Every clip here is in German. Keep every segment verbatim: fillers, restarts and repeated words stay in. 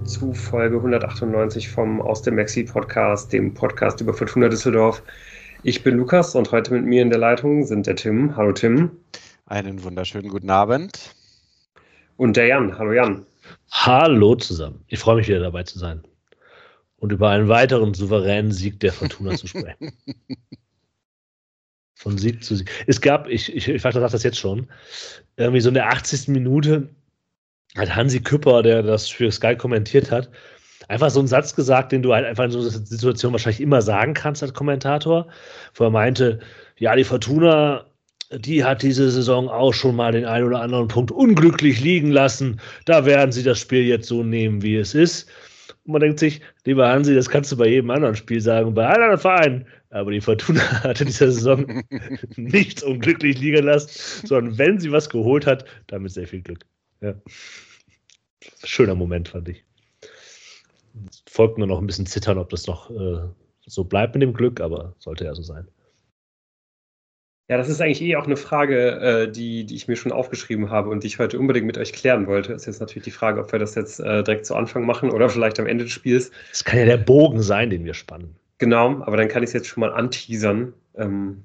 zu Folge hundertachtundneunzig vom Aus dem Maxi Podcast, dem Podcast über Fortuna Düsseldorf. Ich bin Lukas und heute mit mir in der Leitung sind der Tim. Hallo Tim. Einen wunderschönen guten Abend. Und der Jan. Hallo Jan. Hallo zusammen. Ich freue mich wieder dabei zu sein und über einen weiteren souveränen Sieg der Fortuna zu sprechen. Von Sieg zu Sieg. Es gab, ich, ich, ich sage das jetzt schon, irgendwie so in der achtzigsten Minute hat Hansi Küpper, der das für Sky kommentiert hat, einfach so einen Satz gesagt, den du halt einfach in so einer Situation wahrscheinlich immer sagen kannst als Kommentator, wo er meinte, ja, die Fortuna, die hat diese Saison auch schon mal den einen oder anderen Punkt unglücklich liegen lassen. Da werden sie das Spiel jetzt so nehmen, wie es ist. Und man denkt sich, lieber Hansi, das kannst du bei jedem anderen Spiel sagen, bei allen anderen Vereinen. Aber die Fortuna hatte in dieser Saison nichts unglücklich liegen lassen, sondern wenn sie was geholt hat, damit sehr viel Glück. Ja. Schöner Moment, fand ich. Es folgt nur noch ein bisschen Zittern, ob das noch äh, so bleibt mit dem Glück, aber sollte ja so sein. Ja, das ist eigentlich eh auch eine Frage, äh, die, die ich mir schon aufgeschrieben habe und die ich heute unbedingt mit euch klären wollte. Ist jetzt natürlich die Frage, ob wir das jetzt äh, direkt zu Anfang machen oder vielleicht am Ende des Spiels. Das kann ja der Bogen sein, den wir spannen. Genau, aber dann kann ich es jetzt schon mal anteasern. Ähm,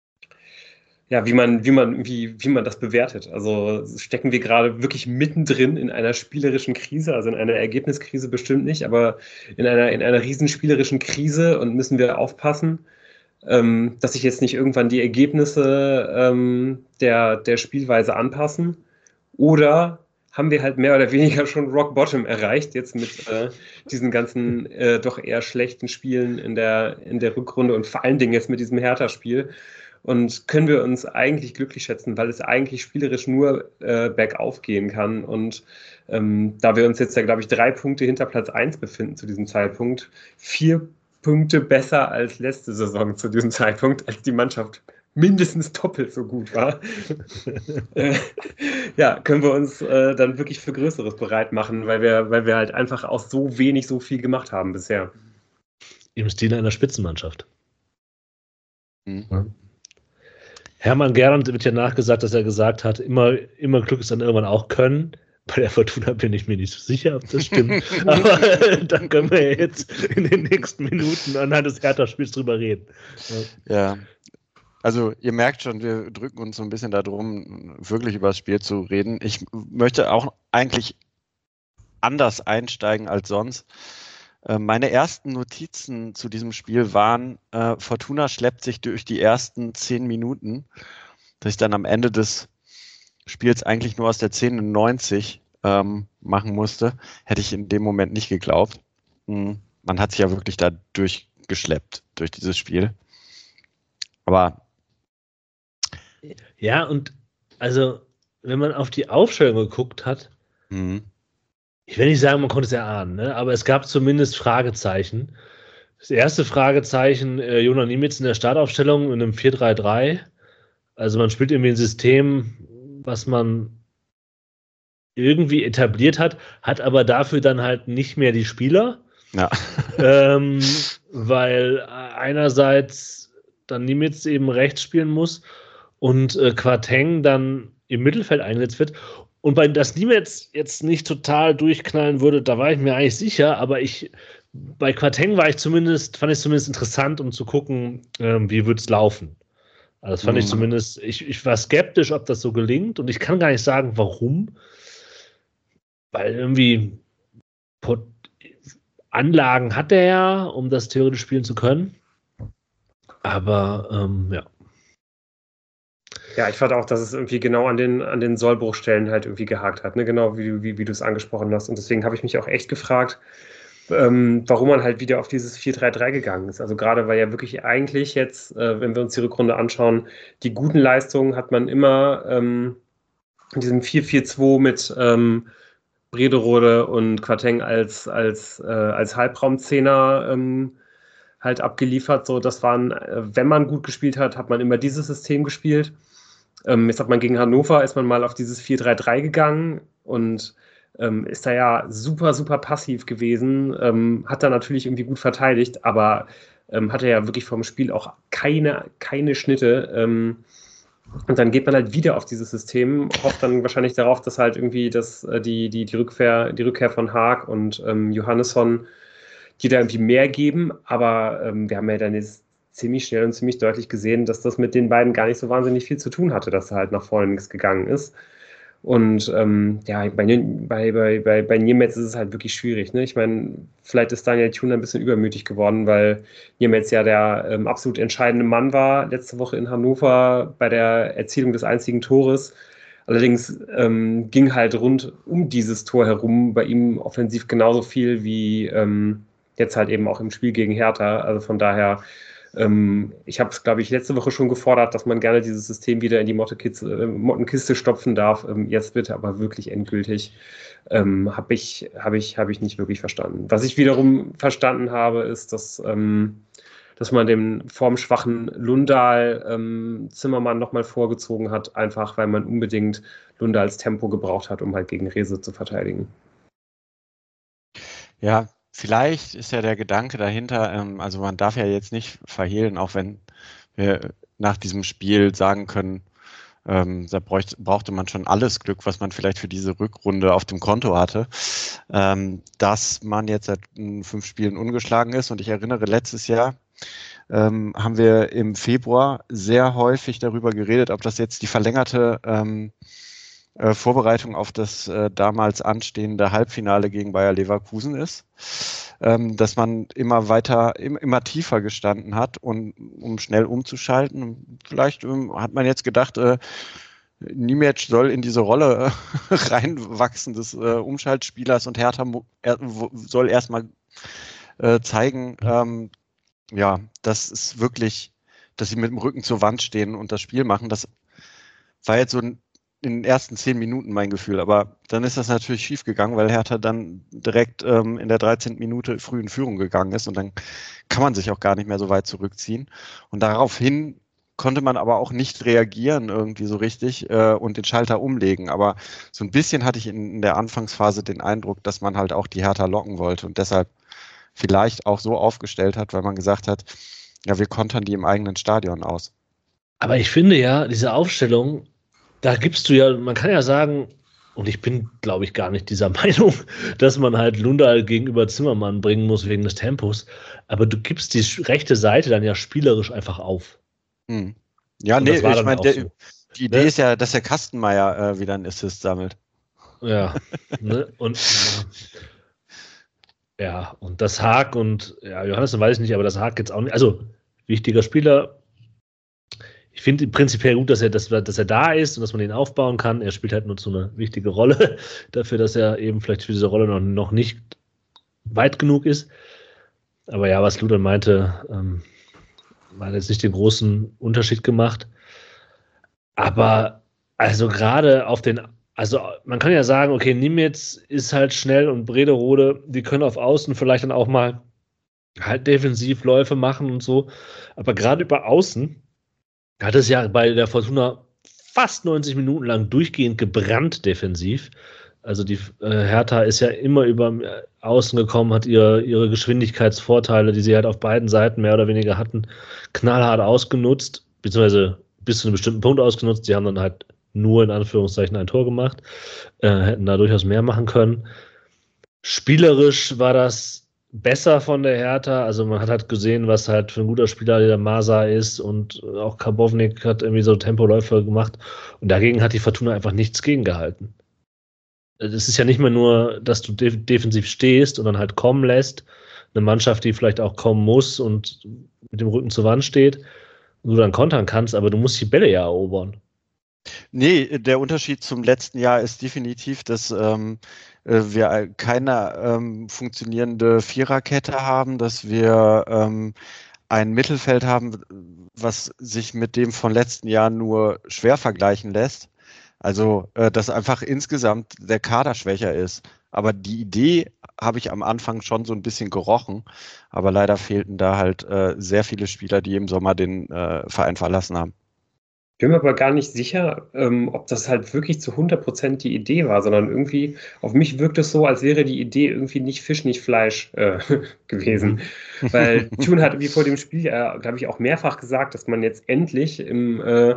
ja, wie man, wie man, wie, wie man das bewertet. Also stecken wir gerade wirklich mittendrin in einer spielerischen Krise, also in einer Ergebniskrise bestimmt nicht, aber in einer, in einer riesen spielerischen Krise und müssen wir aufpassen, ähm, dass sich jetzt nicht irgendwann die Ergebnisse ähm, der, der Spielweise anpassen. Oder haben wir halt mehr oder weniger schon Rock Bottom erreicht, jetzt mit äh, diesen ganzen äh, doch eher schlechten Spielen in der, in der Rückrunde und vor allen Dingen jetzt mit diesem Hertha-Spiel. Und können wir uns eigentlich glücklich schätzen, weil es eigentlich spielerisch nur äh, bergauf gehen kann. Und ähm, da wir uns jetzt ja, glaube ich, drei Punkte hinter Platz eins befinden zu diesem Zeitpunkt, vier Punkte besser als letzte Saison zu diesem Zeitpunkt, als die Mannschaft mindestens doppelt so gut war, äh, ja, können wir uns äh, dann wirklich für Größeres bereit machen, weil wir, weil wir halt einfach aus so wenig so viel gemacht haben bisher. Im Stil einer Spitzenmannschaft. Mhm. Ja. Hermann Gerland wird ja nachgesagt, dass er gesagt hat, immer, immer Glück ist dann irgendwann auch Können. Bei der Fortuna bin ich mir nicht so sicher, ob das stimmt. Aber äh, dann können wir jetzt in den nächsten Minuten anhand des Hertha-Spiels drüber reden. Ja. ja, also ihr merkt schon, wir drücken uns so ein bisschen darum, wirklich über das Spiel zu reden. Ich möchte auch eigentlich anders einsteigen als sonst. Meine ersten Notizen zu diesem Spiel waren, äh, Fortuna schleppt sich durch die ersten zehn Minuten, dass ich dann am Ende des Spiels eigentlich nur aus der zehn neunzig ähm, machen musste, hätte ich in dem Moment nicht geglaubt. Mhm. Man hat sich ja wirklich da durchgeschleppt durch dieses Spiel. Aber ja, und also, wenn man auf die Aufstellung geguckt hat, mhm. ich will nicht sagen, man konnte es erahnen, ne? Aber es gab zumindest Fragezeichen. Das erste Fragezeichen, äh, Jona Niemitz in der Startaufstellung in einem vier drei drei. Also man spielt irgendwie ein System, was man irgendwie etabliert hat, hat aber dafür dann halt nicht mehr die Spieler. Ja. ähm, weil einerseits dann Niemitz eben rechts spielen muss und äh, Quateng dann im Mittelfeld eingesetzt wird. Und bei dass Niemitz jetzt nicht total durchknallen würde, da war ich mir eigentlich sicher, aber ich bei Quateng war ich zumindest, fand ich zumindest interessant, um zu gucken, ähm, wie wird es laufen. Also das fand mhm. ich zumindest, ich, ich war skeptisch, ob das so gelingt und ich kann gar nicht sagen, warum. Weil irgendwie Pot- Anlagen hat er ja, um das theoretisch spielen zu können. Aber ähm, ja. Ja, ich fand auch, dass es irgendwie genau an den, an den Sollbruchstellen halt irgendwie gehakt hat, ne? Genau wie, wie, wie du es angesprochen hast. Und deswegen habe ich mich auch echt gefragt, ähm, warum man halt wieder auf dieses vier drei drei gegangen ist. Also gerade weil ja wirklich eigentlich jetzt, äh, wenn wir uns die Rückrunde anschauen, die guten Leistungen hat man immer ähm, in diesem vier vier zwei mit ähm, Brederode und Quateng als, als, äh, als Halbraumzehner ähm, halt abgeliefert. So, das waren, äh, wenn man gut gespielt hat, hat man immer dieses System gespielt. Ähm, jetzt hat man gegen Hannover, ist man mal auf dieses vier drei drei gegangen und ähm, ist da ja super, super passiv gewesen, ähm, hat da natürlich irgendwie gut verteidigt, aber ähm, hatte ja wirklich vom Spiel auch keine, keine Schnitte. Ähm, Und dann geht man halt wieder auf dieses System, hofft dann wahrscheinlich darauf, dass halt irgendwie das, die, die, die, Rückkehr, die Rückkehr von Haag und ähm, Johannesson, die da irgendwie mehr geben. Aber ähm, wir haben ja dann jetzt ziemlich schnell und ziemlich deutlich gesehen, dass das mit den beiden gar nicht so wahnsinnig viel zu tun hatte, dass da halt nach vorne nichts gegangen ist. Und ähm, ja, bei, bei, bei, bei, bei Niemetz ist es halt wirklich schwierig. Ne? Ich meine, vielleicht ist Daniel Thun ein bisschen übermütig geworden, weil Niemetz ja der ähm, absolut entscheidende Mann war letzte Woche in Hannover bei der Erzielung des einzigen Tores. Allerdings ähm, ging halt rund um dieses Tor herum bei ihm offensiv genauso viel wie ähm, jetzt halt eben auch im Spiel gegen Hertha. Also von daher, ähm, ich habe es, glaube ich, letzte Woche schon gefordert, dass man gerne dieses System wieder in die Mottenkiste, äh, Mottenkiste stopfen darf. Ähm, jetzt bitte aber wirklich endgültig. Ähm, habe ich, hab ich, hab ich nicht wirklich verstanden. Was ich wiederum verstanden habe, ist, dass, ähm, dass man dem formschwachen Lundahl ähm, Zimmermann nochmal vorgezogen hat, einfach weil man unbedingt Lundahls Tempo gebraucht hat, um halt gegen Rehse zu verteidigen. Ja, vielleicht ist ja der Gedanke dahinter, ähm, also man darf ja jetzt nicht verhehlen, auch wenn wir nach diesem Spiel sagen können, ähm, da bräuchte, brauchte man schon alles Glück, was man vielleicht für diese Rückrunde auf dem Konto hatte, ähm, dass man jetzt seit fünf Spielen ungeschlagen ist. Und ich erinnere, letztes Jahr ähm, haben wir im Februar sehr häufig darüber geredet, ob das jetzt die verlängerte ähm, äh, Vorbereitung auf das äh, damals anstehende Halbfinale gegen Bayer Leverkusen ist, ähm, dass man immer weiter, im, immer tiefer gestanden hat, und um schnell umzuschalten. Vielleicht ähm, hat man jetzt gedacht, äh, Niemetz soll in diese Rolle äh, reinwachsen des äh, Umschaltspielers, und Hertha er, soll erstmal äh, zeigen, ähm, ja, das ist wirklich, dass sie mit dem Rücken zur Wand stehen und das Spiel machen. Das war jetzt so ein in den ersten zehn Minuten mein Gefühl, aber dann ist das natürlich schief gegangen, weil Hertha dann direkt ähm, in der dreizehnten Minute früh in Führung gegangen ist, und dann kann man sich auch gar nicht mehr so weit zurückziehen. Und daraufhin konnte man aber auch nicht reagieren irgendwie so richtig äh, und den Schalter umlegen. Aber so ein bisschen hatte ich in, in der Anfangsphase den Eindruck, dass man halt auch die Hertha locken wollte und deshalb vielleicht auch so aufgestellt hat, weil man gesagt hat, ja, wir kontern die im eigenen Stadion aus. Aber ich finde ja, diese Aufstellung, da gibst du ja, man kann ja sagen, und ich bin, glaube ich, gar nicht dieser Meinung, dass man halt Lundahl gegenüber Zimmermann bringen muss wegen des Tempos, aber du gibst die rechte Seite dann ja spielerisch einfach auf. Hm. Ja, und nee, das war ich dann meine, auch so. die Idee Ne? ist ja, dass der Kastenmeier äh, wieder einen Assist sammelt. Ja, ne? und ja, und das Haag und ja, Johannes weiß ich nicht, aber das Haag jetzt auch nicht. Also, wichtiger Spieler. Ich finde prinzipiell gut, dass er, dass, dass er da ist und dass man ihn aufbauen kann. Er spielt halt nur so eine wichtige Rolle dafür, dass er eben vielleicht für diese Rolle noch, noch nicht weit genug ist. Aber ja, was Ludan meinte, ähm, hat jetzt nicht den großen Unterschied gemacht. Aber also gerade auf den, also man kann ja sagen, okay, Niemetz ist halt schnell und Brederode, die können auf Außen vielleicht dann auch mal halt Defensivläufe machen und so. Aber gerade über Außen hat es ja bei der Fortuna fast neunzig Minuten lang durchgehend gebrannt defensiv. Also die äh, Hertha ist ja immer über äh, Außen gekommen, hat ihre, ihre Geschwindigkeitsvorteile, die sie halt auf beiden Seiten mehr oder weniger hatten, knallhart ausgenutzt, beziehungsweise bis zu einem bestimmten Punkt ausgenutzt. Sie haben dann halt nur in Anführungszeichen ein Tor gemacht, äh, hätten da durchaus mehr machen können. Spielerisch war das besser von der Hertha, also man hat halt gesehen, was halt für ein guter Spieler der Masa ist, und auch Karbovnik hat irgendwie so Tempoläufe gemacht, und dagegen hat die Fortuna einfach nichts gegengehalten. Es ist ja nicht mehr nur, dass du def- defensiv stehst und dann halt kommen lässt, eine Mannschaft, die vielleicht auch kommen muss und mit dem Rücken zur Wand steht, und du dann kontern kannst, aber du musst die Bälle ja erobern. Nee, der Unterschied zum letzten Jahr ist definitiv, dass ähm, wir keine ähm, funktionierende Viererkette haben, dass wir ähm, ein Mittelfeld haben, was sich mit dem von letzten Jahr nur schwer vergleichen lässt. Also, äh, dass einfach insgesamt der Kader schwächer ist. Aber die Idee habe ich am Anfang schon so ein bisschen gerochen. Aber leider fehlten da halt äh, sehr viele Spieler, die im Sommer den äh, Verein verlassen haben. Ich bin mir aber gar nicht sicher, ähm, ob das halt wirklich zu hundert Prozent die Idee war, sondern irgendwie, auf mich wirkt es so, als wäre die Idee irgendwie nicht Fisch, nicht Fleisch äh, gewesen. Weil Thun hat wie vor dem Spiel, äh, glaube ich, auch mehrfach gesagt, dass man jetzt endlich im äh,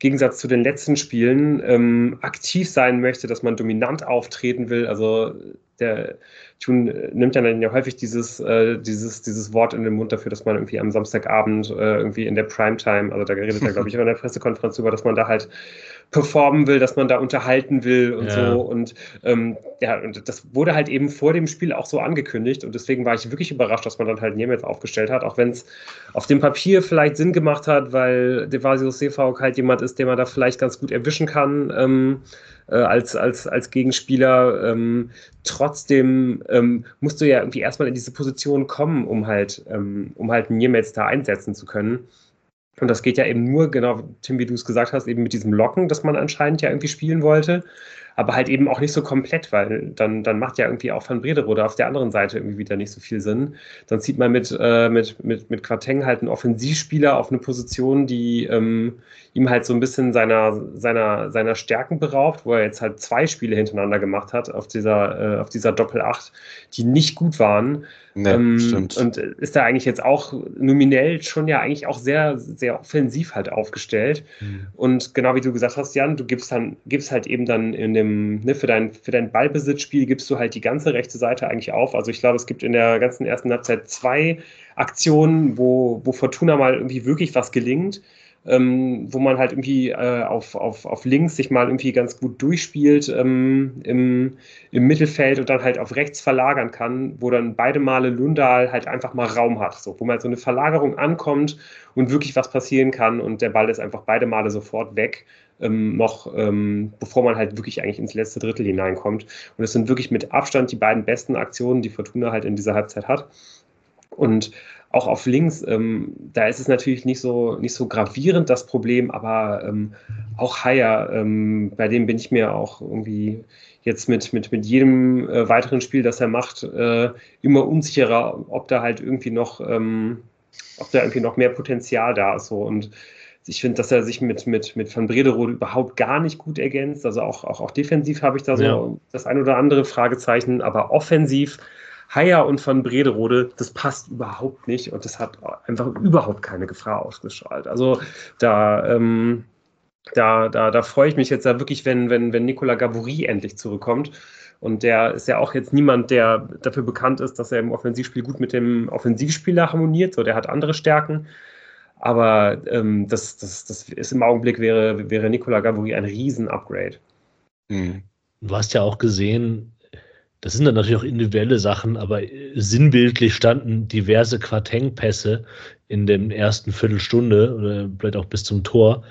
Gegensatz zu den letzten Spielen ähm, aktiv sein möchte, dass man dominant auftreten will. Also der Thun nimmt ja dann ja häufig dieses, äh, dieses, dieses Wort in den Mund dafür, dass man irgendwie am Samstagabend äh, irgendwie in der Primetime, also da redet er, glaube ich, auch in der Pressekonferenz über, dass man da halt performen will, dass man da unterhalten will und Ja. so. Und ähm, ja, und das wurde halt eben vor dem Spiel auch so angekündigt. Und deswegen war ich wirklich überrascht, dass man dann halt Niemetz aufgestellt hat, auch wenn es auf dem Papier vielleicht Sinn gemacht hat, weil Devasius Seefauk halt jemand ist, den man da vielleicht ganz gut erwischen kann ähm, äh, als, als, als Gegenspieler. Ähm, trotzdem ähm, musst du ja irgendwie erstmal in diese Position kommen, um halt, ähm, um halt Niemetz da einsetzen zu können. Und das geht ja eben nur, genau, Tim, wie du es gesagt hast, eben mit diesem Locken, das man anscheinend ja irgendwie spielen wollte, aber halt eben auch nicht so komplett, weil dann, dann macht ja irgendwie auch Van Brederode auf der anderen Seite irgendwie wieder nicht so viel Sinn. Dann zieht man mit, äh, mit, mit, mit Quateng halt einen Offensivspieler auf eine Position, die ähm, ihm halt so ein bisschen seiner, seiner, seiner Stärken beraubt, wo er jetzt halt zwei Spiele hintereinander gemacht hat auf dieser, äh, auf dieser Doppel-Acht, die nicht gut waren. Nee, ähm, stimmt. Und ist da eigentlich jetzt auch nominell schon ja eigentlich auch sehr, sehr offensiv halt aufgestellt. Mhm. Und genau wie du gesagt hast, Jan, du gibst dann, gibst halt eben dann in dem, ne, für dein, für dein Ballbesitzspiel gibst du halt die ganze rechte Seite eigentlich auf. Also ich glaube, es gibt in der ganzen ersten Halbzeit zwei Aktionen, wo, wo Fortuna mal irgendwie wirklich was gelingt. Ähm, wo man halt irgendwie äh, auf, auf, auf links sich mal irgendwie ganz gut durchspielt ähm, im, im Mittelfeld und dann halt auf rechts verlagern kann, wo dann beide Male Lundahl halt einfach mal Raum hat, so, wo mal so eine Verlagerung ankommt und wirklich was passieren kann und der Ball ist einfach beide Male sofort weg, ähm, noch ähm, bevor man halt wirklich eigentlich ins letzte Drittel hineinkommt. Und es sind wirklich mit Abstand die beiden besten Aktionen, die Fortuna halt in dieser Halbzeit hat. Und auch auf links, ähm, da ist es natürlich nicht so, nicht so gravierend, das Problem, aber ähm, auch Haier, ähm, bei dem bin ich mir auch irgendwie jetzt mit, mit, mit jedem äh, weiteren Spiel, das er macht, äh, immer unsicherer, ob da halt irgendwie noch, ähm, ob da irgendwie noch mehr Potenzial da ist. So. Und ich finde, dass er sich mit, mit, mit Van Brederode überhaupt gar nicht gut ergänzt. Also auch, auch, auch defensiv habe ich da so Ja. das ein oder andere Fragezeichen, aber offensiv Haier und Van Brederode, das passt überhaupt nicht und das hat einfach überhaupt keine Gefahr ausgestrahlt. Also da, ähm, da, da, da freue ich mich jetzt da wirklich, wenn, wenn, wenn Nicolas Gavouri endlich zurückkommt. Und der ist ja auch jetzt niemand, der dafür bekannt ist, dass er im Offensivspiel gut mit dem Offensivspieler harmoniert. So, der hat andere Stärken. Aber ähm, das, das, das ist im Augenblick wäre, wäre Nicolas Gavouri ein Riesen-Upgrade. Mhm. Du hast ja auch gesehen, das sind dann natürlich auch individuelle Sachen, aber sinnbildlich standen diverse Quateng-Pässe in der ersten Viertelstunde oder vielleicht auch bis zum Tor,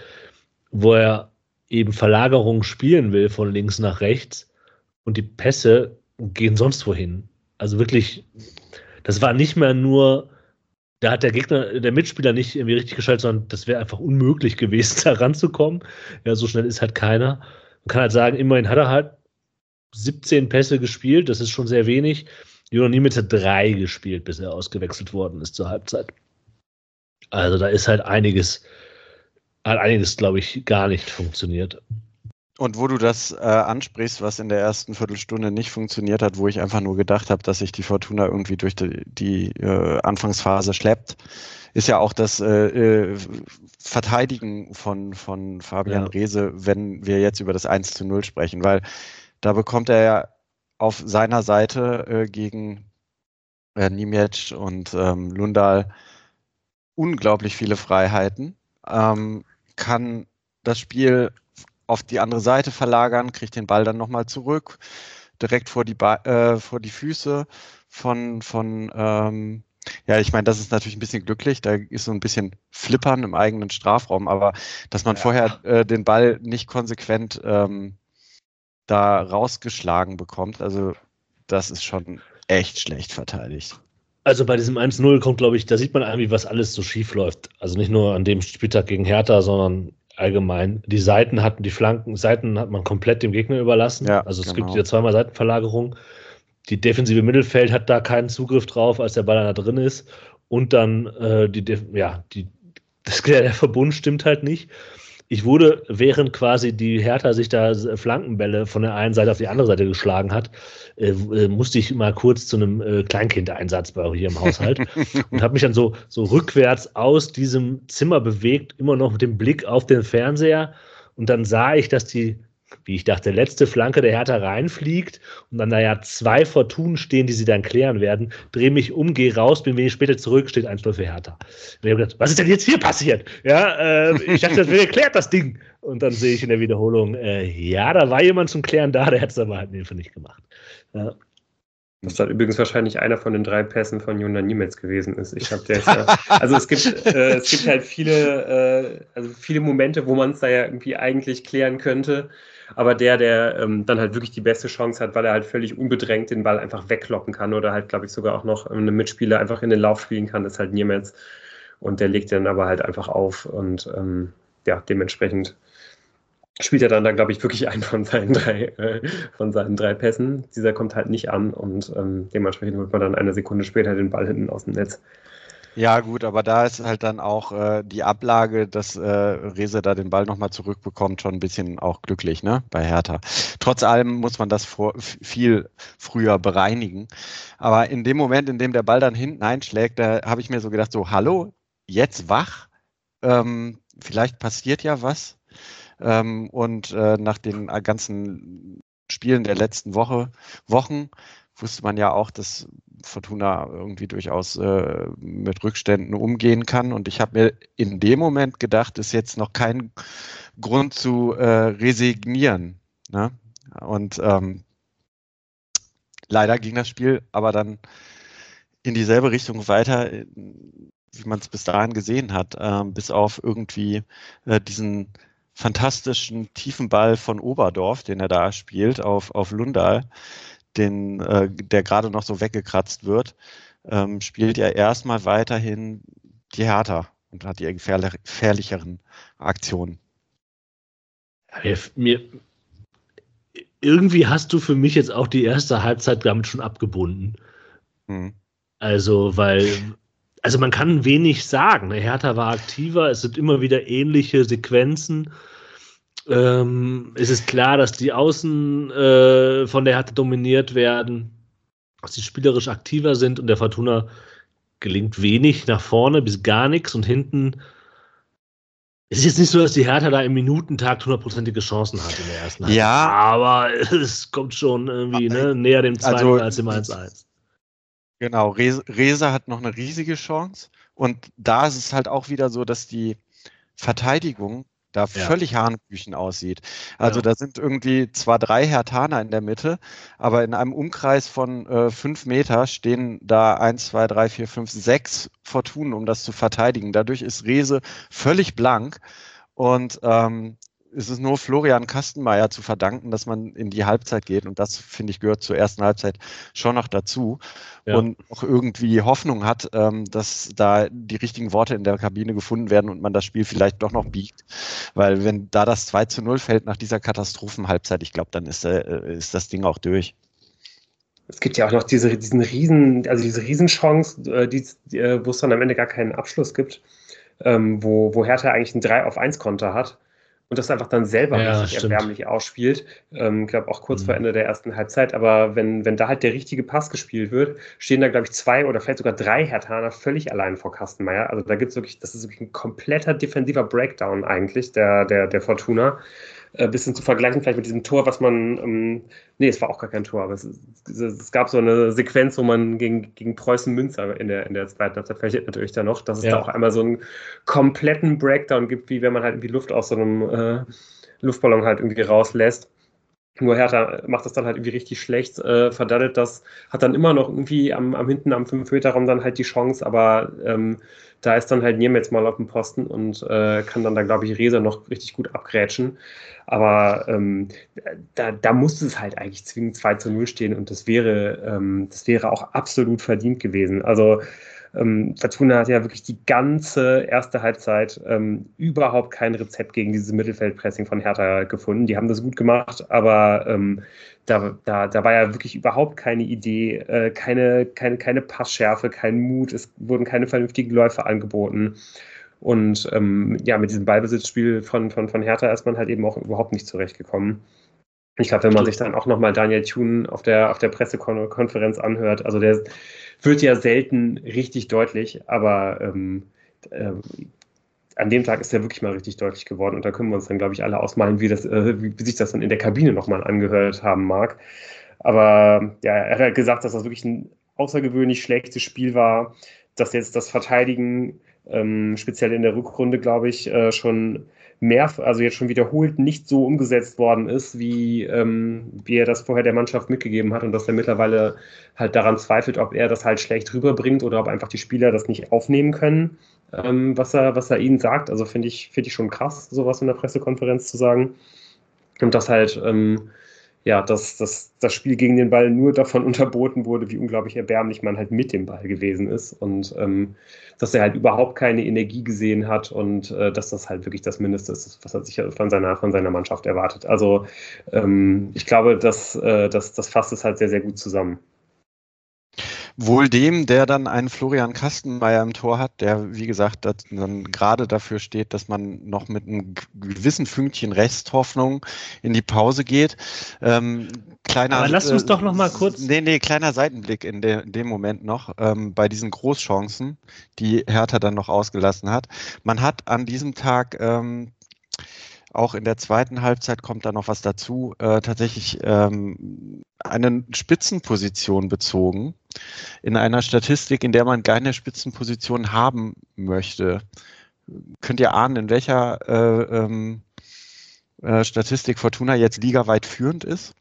wo er eben Verlagerungen spielen will von links nach rechts und die Pässe gehen sonst wohin. Also wirklich, das war nicht mehr nur, da hat der Gegner, der Mitspieler nicht irgendwie richtig geschaltet, sondern das wäre einfach unmöglich gewesen, da ranzukommen. Ja, so schnell ist halt keiner. Man kann halt sagen, immerhin hat er halt siebzehn Pässe gespielt, das ist schon sehr wenig. Jonas Niemetz hat drei gespielt, bis er ausgewechselt worden ist zur Halbzeit. Also da ist halt einiges, hat einiges, glaube ich, gar nicht funktioniert. Und wo du das äh, ansprichst, was in der ersten Viertelstunde nicht funktioniert hat, wo ich einfach nur gedacht habe, dass sich die Fortuna irgendwie durch die, die äh, Anfangsphase schleppt, ist ja auch das äh, Verteidigen von, von Fabian Ja. Reese, wenn wir jetzt über das eins zu null sprechen, weil da bekommt er ja auf seiner Seite äh, gegen äh, Niemetz und ähm, Lundahl unglaublich viele Freiheiten, ähm, kann das Spiel auf die andere Seite verlagern, kriegt den Ball dann nochmal zurück, direkt vor die, ba äh, vor die Füße von, von ähm, ja, ich meine, das ist natürlich ein bisschen glücklich, da ist so ein bisschen Flippern im eigenen Strafraum, aber dass man Ja. vorher äh, den Ball nicht konsequent ähm, da rausgeschlagen bekommt, also das ist schon echt schlecht verteidigt. Also bei diesem eins null kommt, glaube ich, da sieht man irgendwie, was alles so schief läuft. Also nicht nur an dem Spieltag gegen Hertha, sondern allgemein. Die Seiten hatten, die Flanken, Seiten hat man komplett dem Gegner überlassen. Ja, also es genau. gibt ja zweimal Seitenverlagerung. Die defensive Mittelfeld hat da keinen Zugriff drauf, als der Ball da drin ist. Und dann äh, die, ja, die, das, der Verbund stimmt halt nicht. ich wurde, während quasi die Hertha sich da Flankenbälle von der einen Seite auf die andere Seite geschlagen hat, äh, musste ich mal kurz zu einem äh, Kleinkindeinsatz bei hier im Haushalt und habe mich dann so, so rückwärts aus diesem Zimmer bewegt, immer noch mit dem Blick auf den Fernseher. Und dann sah ich, dass die, wie ich dachte, letzte Flanke der Hertha reinfliegt und dann da ja zwei Fortunen stehen, die sie dann klären werden. Drehe mich um, gehe raus, bin wenig später zurück, steht eins null für Hertha. Und ich habe gedacht, was ist denn jetzt hier passiert? Ja, äh, ich dachte, das wäre geklärt, das Ding. Und dann sehe ich in der Wiederholung, äh, ja, da war jemand zum Klären da, der hat es aber halt einfach nicht gemacht. Ja. Was dann übrigens wahrscheinlich einer von den drei Pässen von Jona Niemetz gewesen ist. Ich habe jetzt, ja, also es gibt, äh, es gibt halt viele, äh, also viele Momente, wo man es da ja irgendwie eigentlich klären könnte. Aber der, der ähm, dann halt wirklich die beste Chance hat, weil er halt völlig unbedrängt den Ball einfach wegkloppen kann oder halt, glaube ich, sogar auch noch einen Mitspieler einfach in den Lauf spielen kann, ist halt Niemetz. Und der legt dann aber halt einfach auf und ähm, ja, dementsprechend spielt er dann da, glaube ich, wirklich einen von seinen drei, äh, von seinen drei Pässen. Dieser kommt halt nicht an und ähm, dementsprechend holt man dann eine Sekunde später den Ball hinten aus dem Netz. Ja, gut, aber da ist halt dann auch äh, die Ablage, dass äh, Reze da den Ball nochmal zurückbekommt, schon ein bisschen auch glücklich, ne, bei Hertha. Trotz allem muss man das vor, viel früher bereinigen. Aber in dem Moment, in dem der Ball dann hinten einschlägt, da habe ich mir so gedacht, so, hallo, jetzt wach? Ähm, vielleicht passiert ja was. Ähm, und äh, nach den ganzen Spielen der letzten Woche, Wochen wusste man ja auch, dass Fortuna irgendwie durchaus äh, mit Rückständen umgehen kann. Und ich habe mir in dem Moment gedacht, ist jetzt noch kein Grund zu äh, resignieren. Ne? Und ähm, leider ging das Spiel aber dann in dieselbe Richtung weiter, wie man es bis dahin gesehen hat, äh, bis auf irgendwie äh, diesen fantastischen tiefen Ball von Oberdorf, den er da spielt, auf, auf Lundahl, den, äh, der gerade noch so weggekratzt wird, ähm, spielt er erstmal weiterhin die Hertha und hat die gefährlich, gefährlicheren Aktionen. Ja, mir, irgendwie hast du für mich jetzt auch die erste Halbzeit damit schon abgebunden. Hm. Also, weil, also man kann wenig sagen. Der Hertha war aktiver, es sind immer wieder ähnliche Sequenzen. Ähm, es ist klar, dass die Außen äh, von der Hertha dominiert werden, dass sie spielerisch aktiver sind und der Fortuna gelingt wenig nach vorne bis gar nichts und hinten. Es ist jetzt nicht so, dass die Hertha da im Minutentakt hundertprozentige Chancen hat in der ersten Halbzeit. Ja. Aber es kommt schon irgendwie ne, näher dem zwei null also, als dem eins eins. Genau, Reza hat noch eine riesige Chance und da ist es halt auch wieder so, dass die Verteidigung da ja. völlig hanebüchen aussieht. Also ja. da sind irgendwie zwar drei Herthaner in der Mitte, aber in einem Umkreis von äh, fünf Meter stehen da eins, zwei, drei, vier, fünf, sechs Fortunen, um das zu verteidigen. Dadurch ist Reze völlig blank und ähm, es ist nur Florian Kastenmeier zu verdanken, dass man in die Halbzeit geht und das, finde ich, gehört zur ersten Halbzeit schon noch dazu ja. und auch irgendwie Hoffnung hat, ähm, dass da die richtigen Worte in der Kabine gefunden werden und man das Spiel vielleicht doch noch biegt, weil wenn da das zwei zu null fällt nach dieser Katastrophenhalbzeit, ich glaube, dann ist, äh, ist das Ding auch durch. Es gibt ja auch noch diese, diesen riesen, also diese Riesenchance, äh, die, äh, wo es dann am Ende gar keinen Abschluss gibt, ähm, wo, wo Hertha eigentlich einen drei auf eins Konter hat. Und das einfach dann selber ja, richtig stimmt. erbärmlich ausspielt. Ich ähm, glaube auch kurz mhm. vor Ende der ersten Halbzeit. Aber wenn, wenn da halt der richtige Pass gespielt wird, stehen da, glaube ich, zwei oder vielleicht sogar drei Herthaner völlig allein vor Kastenmeier. Also da gibt es wirklich, das ist wirklich ein kompletter defensiver Breakdown eigentlich, der, der, der Fortuna. Ein äh, bisschen zu vergleichen vielleicht mit diesem Tor, was man, ähm, nee, es war auch gar kein Tor, aber es, es, es gab so eine Sequenz, wo man gegen, gegen Preußen Münster in der, in der zweiten Halbzeit verliert natürlich da noch, dass es ja. da auch einmal so einen kompletten Breakdown gibt, wie wenn man halt irgendwie Luft aus so einem äh, Luftballon halt irgendwie rauslässt. Nur Hertha macht das dann halt irgendwie richtig schlecht, äh, verdattelt das, hat dann immer noch irgendwie am, am hinten am fünf Meter Raum dann halt die Chance, aber ähm, da ist dann halt Niemetz mal auf dem Posten und äh, kann dann da, glaube ich, Reza noch richtig gut abgrätschen. Aber ähm, da, da musste es halt eigentlich zwingend zwei zu null stehen und das wäre, ähm, das wäre auch absolut verdient gewesen. Also Ähm, Fortuna hat ja wirklich die ganze erste Halbzeit ähm, überhaupt kein Rezept gegen dieses Mittelfeldpressing von Hertha gefunden. Die haben das gut gemacht, aber ähm, da, da, da war ja wirklich überhaupt keine Idee, äh, keine, keine, keine Passschärfe, kein Mut, es wurden keine vernünftigen Läufe angeboten. Und ähm, ja, mit diesem Ballbesitzspiel von, von, von Hertha ist man halt eben auch überhaupt nicht zurechtgekommen. Ich glaube, wenn man sich dann auch nochmal Daniel Thune auf der, auf der Pressekonferenz anhört, also der wird ja selten richtig deutlich, aber ähm, äh, an dem Tag ist er wirklich mal richtig deutlich geworden und da können wir uns dann, glaube ich, alle ausmalen, wie, das, äh, wie, wie sich das dann in der Kabine nochmal angehört haben mag. Aber ja, er hat gesagt, dass das wirklich ein außergewöhnlich schlechtes Spiel war, dass jetzt das Verteidigen, ähm, speziell in der Rückrunde, glaube ich, äh, schon mehr, also jetzt schon wiederholt nicht so umgesetzt worden ist, wie, ähm, wie er das vorher der Mannschaft mitgegeben hat und dass er mittlerweile halt daran zweifelt, ob er das halt schlecht rüberbringt oder ob einfach die Spieler das nicht aufnehmen können, ähm, was er, was er ihnen sagt. Also finde ich, finde ich schon krass, sowas in der Pressekonferenz zu sagen. Und dass halt, ähm, ja, dass, dass das Spiel gegen den Ball nur davon unterboten wurde, wie unglaublich erbärmlich man halt mit dem Ball gewesen ist und ähm, dass er halt überhaupt keine Energie gesehen hat und äh, dass das halt wirklich das Mindeste ist, was er sich von seiner, von seiner Mannschaft erwartet. Also ähm, ich glaube, dass, äh, dass das fasst es halt sehr, sehr gut zusammen. Wohl dem, der dann einen Florian Kastenmeier im Tor hat, der, wie gesagt, dann gerade dafür steht, dass man noch mit einem gewissen Fünkchen Resthoffnung in die Pause geht. Ähm, kleiner, Aber lass uns äh, doch noch mal kurz... Nee, nee, kleiner Seitenblick in, de, in dem Moment noch, ähm, bei diesen Großchancen, die Hertha dann noch ausgelassen hat. Man hat an diesem Tag... Ähm, Auch in der zweiten Halbzeit kommt da noch was dazu, äh, tatsächlich ähm, eine Spitzenposition bezogen in einer Statistik, in der man keine Spitzenposition haben möchte. Könnt ihr ahnen, in welcher äh, ähm, äh, Statistik Fortuna jetzt ligaweit führend ist?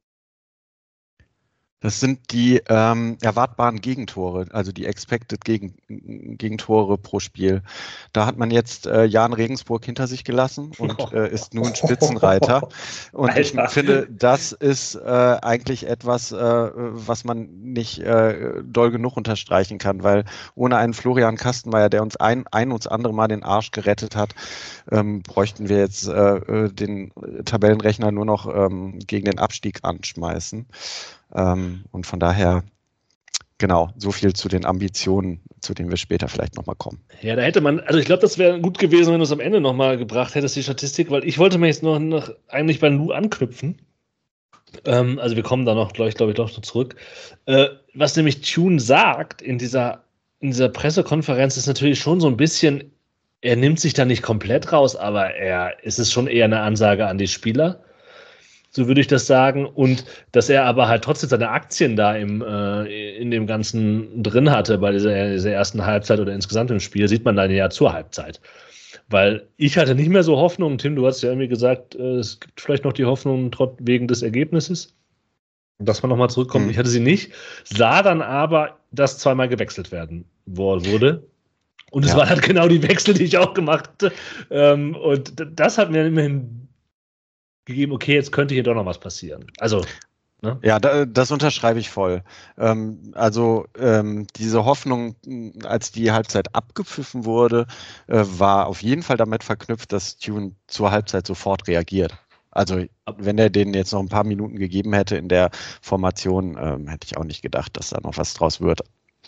Das sind die ähm, erwartbaren Gegentore, also die Expected Gegen Gegentore pro Spiel. Da hat man jetzt äh, Jan Regensburg hinter sich gelassen und äh, ist nun Spitzenreiter. Und Alter. Ich finde, das ist äh, eigentlich etwas, äh, was man nicht äh, doll genug unterstreichen kann, weil ohne einen Florian Kastenmeier, der uns ein, ein und das andere Mal den Arsch gerettet hat, ähm, bräuchten wir jetzt äh, den Tabellenrechner nur noch ähm, gegen den Abstieg anschmeißen. Ähm, und von daher, genau, so viel zu den Ambitionen, zu denen wir später vielleicht nochmal kommen. Ja, da hätte man, also ich glaube, das wäre gut gewesen, wenn du es am Ende nochmal gebracht hättest, die Statistik, weil ich wollte mir jetzt noch, noch eigentlich bei Lou anknüpfen. Ähm, also wir kommen da noch, glaube ich, glaube ich, noch zurück. Äh, was nämlich Thune sagt in dieser, in dieser Pressekonferenz ist natürlich schon so ein bisschen, er nimmt sich da nicht komplett raus, aber er, es ist schon eher eine Ansage an die Spieler. So würde ich das sagen. Und dass er aber halt trotzdem seine Aktien da im, äh, in dem Ganzen drin hatte bei dieser, dieser ersten Halbzeit oder insgesamt im Spiel, sieht man dann ja zur Halbzeit. Weil ich hatte nicht mehr so Hoffnung. Tim, du hast ja irgendwie gesagt, äh, es gibt vielleicht noch die Hoffnung trotz wegen des Ergebnisses, dass man nochmal zurückkommt. Mhm. Ich hatte sie nicht. Sah dann aber, dass zweimal gewechselt werden wurde. Und es ja. waren halt genau die Wechsel, die ich auch gemacht hatte. Ähm, und das hat mir immerhin gegeben, okay, jetzt könnte hier doch noch was passieren. Also, ne? Ja, da, das unterschreibe ich voll. Ähm, also ähm, diese Hoffnung, als die Halbzeit abgepfiffen wurde, äh, war auf jeden Fall damit verknüpft, dass Thune zur Halbzeit sofort reagiert. Also wenn er denen jetzt noch ein paar Minuten gegeben hätte in der Formation, ähm, hätte ich auch nicht gedacht, dass da noch was draus wird.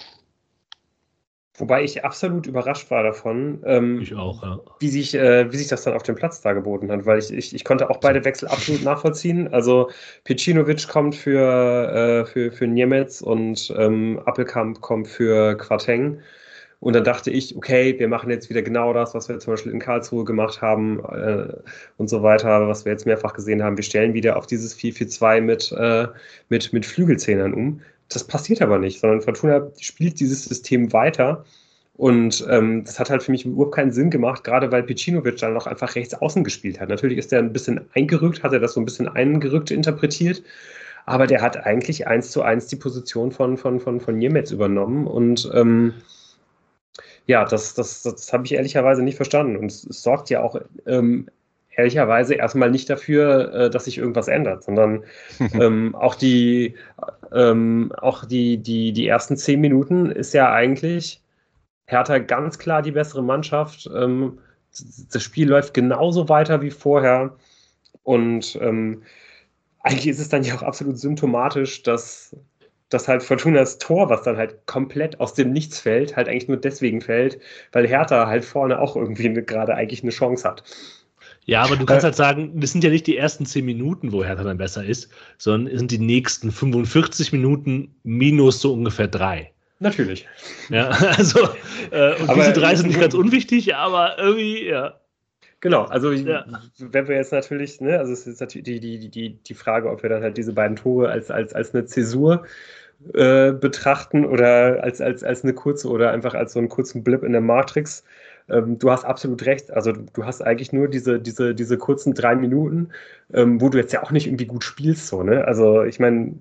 Wobei ich absolut überrascht war davon, ähm, ich auch, ja. wie, sich, äh, wie sich das dann auf dem Platz dargeboten hat, weil ich, ich, ich konnte auch beide Wechsel absolut nachvollziehen. Also Pecinovic kommt für, äh, für, für Niemetz und ähm, Appelkamp kommt für Quateng. Und dann dachte ich, okay, wir machen jetzt wieder genau das, was wir zum Beispiel in Karlsruhe gemacht haben äh, und so weiter, was wir jetzt mehrfach gesehen haben. Wir stellen wieder auf dieses vier vier zwei mit, äh, mit, mit Flügelzehnern um. Das passiert aber nicht, sondern Fortuna spielt dieses System weiter und ähm, das hat halt für mich überhaupt keinen Sinn gemacht, gerade weil Pecinovic dann noch einfach rechts außen gespielt hat. Natürlich ist er ein bisschen eingerückt, hat er das so ein bisschen eingerückt interpretiert, aber der hat eigentlich eins zu eins die Position von, von, von, von Niemetz übernommen und ähm, ja, das, das, das habe ich ehrlicherweise nicht verstanden und es, es sorgt ja auch ähm, ehrlicherweise erstmal nicht dafür, äh, dass sich irgendwas ändert, sondern ähm, auch die ähm, auch die, die, die ersten zehn Minuten ist ja eigentlich Hertha ganz klar die bessere Mannschaft. Ähm, das Spiel läuft genauso weiter wie vorher und ähm, eigentlich ist es dann ja auch absolut symptomatisch, dass dass halt Fortunas Tor, was dann halt komplett aus dem Nichts fällt, halt eigentlich nur deswegen fällt, weil Hertha halt vorne auch irgendwie eine, gerade eigentlich eine Chance hat. Ja, aber du kannst äh, halt sagen, das sind ja nicht die ersten zehn Minuten, wo Hertha dann besser ist, sondern es sind die nächsten fünfundvierzig Minuten minus so ungefähr drei. Natürlich. Ja, also, äh, und aber diese drei sind nicht ganz unwichtig, aber irgendwie, ja. Genau, also ja. Wenn wir jetzt natürlich, ne, also es ist natürlich die, die, die, die Frage, ob wir dann halt diese beiden Tore als, als, als eine Zäsur äh, betrachten oder als, als, als eine kurze oder einfach als so einen kurzen Blip in der Matrix. Ähm, du hast absolut recht, also du hast eigentlich nur diese, diese, diese kurzen drei Minuten, ähm, wo du jetzt ja auch nicht irgendwie gut spielst, so, ne? Also ich meine,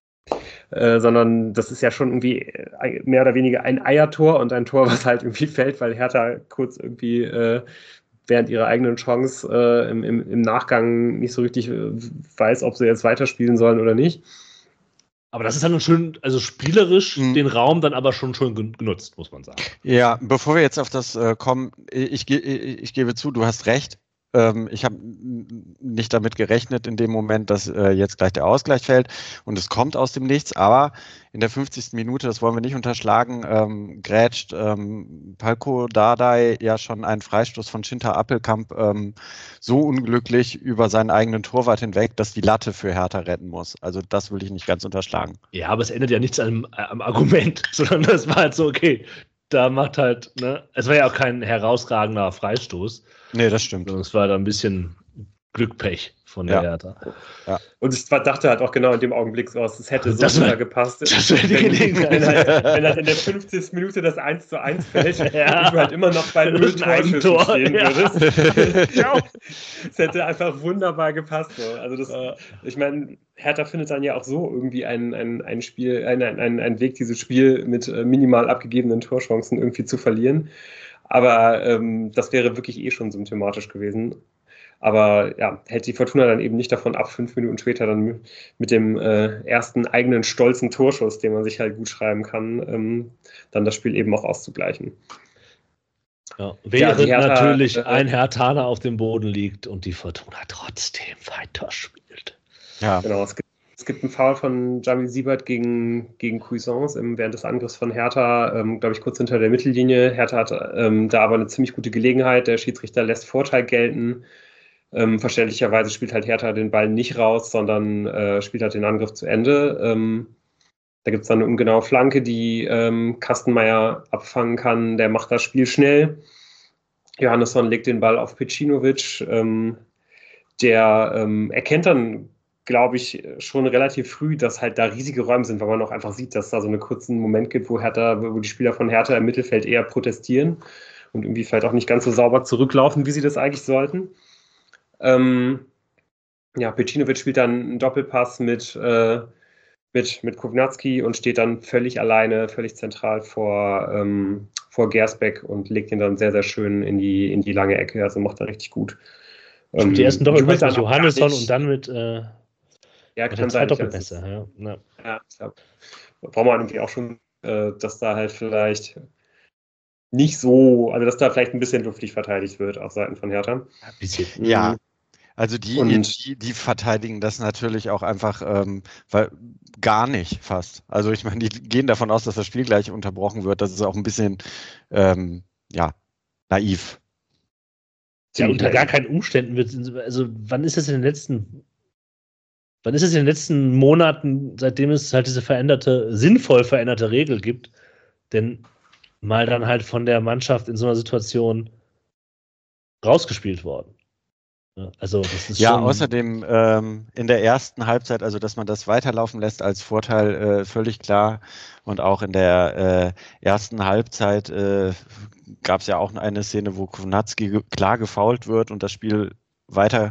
Äh, sondern das ist ja schon irgendwie mehr oder weniger ein Eiertor und ein Tor, was halt irgendwie fällt, weil Hertha kurz irgendwie äh, während ihrer eigenen Chance äh, im, im, im Nachgang nicht so richtig äh, weiß, ob sie jetzt weiterspielen sollen oder nicht. Aber das ist dann schön, also spielerisch mhm. den Raum dann aber schon schon genutzt, muss man sagen. Ja, bevor wir jetzt auf das äh, kommen, ich, ich, ich gebe zu, du hast recht. Ähm, ich habe nicht damit gerechnet in dem Moment, dass äh, jetzt gleich der Ausgleich fällt und es kommt aus dem Nichts, aber in der fünfzigsten Minute, das wollen wir nicht unterschlagen, ähm, grätscht ähm, Palko Dardai ja schon einen Freistoß von Shinta Appelkamp ähm, so unglücklich über seinen eigenen Torwart hinweg, dass die Latte für Hertha retten muss. Also das will ich nicht ganz unterschlagen. Ja, aber es ändert ja nichts am, am Argument, sondern das war halt so, okay, da macht halt, ne, es war ja auch kein herausragender Freistoß. Nee, das stimmt. Es war da ein bisschen Glückpech von der ja. Hertha. Ja. Und ich dachte halt auch genau in dem Augenblick so, es hätte so super gepasst. Das wäre die Gelegenheit. Wenn halt, wenn halt in der fünfzigsten Minute das eins zu eins fällt ja. und du halt immer noch bei null Torschüssen Tor, stehen ja. würdest. Es hätte einfach wunderbar gepasst. So. Also das, ja. ich meine, Hertha findet dann ja auch so irgendwie ein, ein, ein Spiel, ein, ein, ein Weg, dieses Spiel mit minimal abgegebenen Torchancen irgendwie zu verlieren. Aber ähm, das wäre wirklich eh schon symptomatisch gewesen. Aber ja, hält die Fortuna dann eben nicht davon ab, fünf Minuten später dann mit dem äh, ersten eigenen stolzen Torschuss, den man sich halt gut schreiben kann, ähm, dann das Spiel eben auch auszugleichen. Ja, während ja, Hertha, natürlich äh, ein Herthaner auf dem Boden liegt und die Fortuna trotzdem weiter spielt. Ja, genau. Es gibt, es gibt einen Foul von Jamil Siebert gegen, gegen Cuisance während des Angriffs von Hertha, ähm, glaube ich, kurz hinter der Mittellinie. Hertha hat ähm, da aber eine ziemlich gute Gelegenheit. Der Schiedsrichter lässt Vorteil gelten. Ähm, verständlicherweise spielt halt Hertha den Ball nicht raus, sondern äh, spielt halt den Angriff zu Ende. Ähm, da gibt es dann eine ungenaue Flanke, die ähm, Kastenmeier abfangen kann. Der macht das Spiel schnell. Johannesson legt den Ball auf Pecinovic. Ähm, der ähm, erkennt dann, glaube ich, schon relativ früh, dass halt da riesige Räume sind, weil man auch einfach sieht, dass da so einen kurzen Moment gibt, wo Hertha, wo die Spieler von Hertha im Mittelfeld eher protestieren und irgendwie vielleicht auch nicht ganz so sauber zurücklaufen, wie sie das eigentlich sollten. Ähm, ja, Pecinovic spielt dann einen Doppelpass mit, äh, mit, mit Kovnatski und steht dann völlig alleine, völlig zentral vor, ähm, vor Gersbeck und legt ihn dann sehr, sehr schön in die, in die lange Ecke. Also macht er richtig gut. Ähm, die ersten Doppelpässe mit Johannesson und dann mit, äh, ja, mit den zwei Doppelpässe. Ja, ja. Ja, ja. Brauchen wir irgendwie auch schon, äh, dass da halt vielleicht nicht so, also dass da vielleicht ein bisschen luftig verteidigt wird auf Seiten von Hertha. Ein bisschen. Ja. Also die, die, die verteidigen das natürlich auch einfach ähm, weil, gar nicht fast. Also ich meine, die gehen davon aus, dass das Spiel gleich unterbrochen wird. Das ist auch ein bisschen ähm, ja, naiv. Ja, unter gar keinen Umständen wird, also wann ist es in den letzten, wann ist es in den letzten Monaten, seitdem es halt diese veränderte, sinnvoll veränderte Regel gibt, denn mal dann halt von der Mannschaft in so einer Situation rausgespielt worden? Also das ist ja, schon außerdem ähm, in der ersten Halbzeit, also dass man das weiterlaufen lässt als Vorteil, äh, völlig klar. Und auch in der äh, ersten Halbzeit äh, gab es ja auch eine Szene, wo Kovnatski ge- klar gefoult wird und das Spiel weiter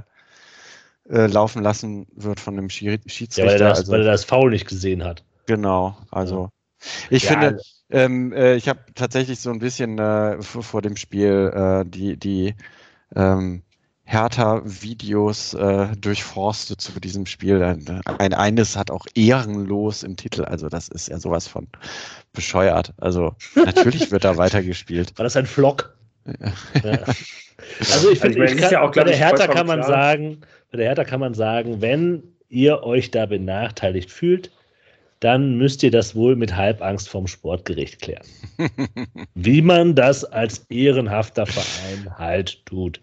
äh, laufen lassen wird von dem Schied- Schiedsrichter. Ja, weil er das, also, weil er das Foul nicht gesehen hat. Genau, also ja. ich ja, finde, ähm, äh, ich habe tatsächlich so ein bisschen äh, v- vor dem Spiel äh, die, die ähm, Hertha-Videos äh, durchforstet zu diesem Spiel. Ein, ein eines hat auch ehrenlos im Titel, also das ist ja sowas von bescheuert. Also natürlich wird da weitergespielt. War das ein Vlog? Ja. Also ich finde, also ja bei der Hertha kann man sagen, bei der Hertha kann man sagen, wenn ihr euch da benachteiligt fühlt, dann müsst ihr das wohl mit Halbangst vom Sportgericht klären. Wie man das als ehrenhafter Verein halt tut.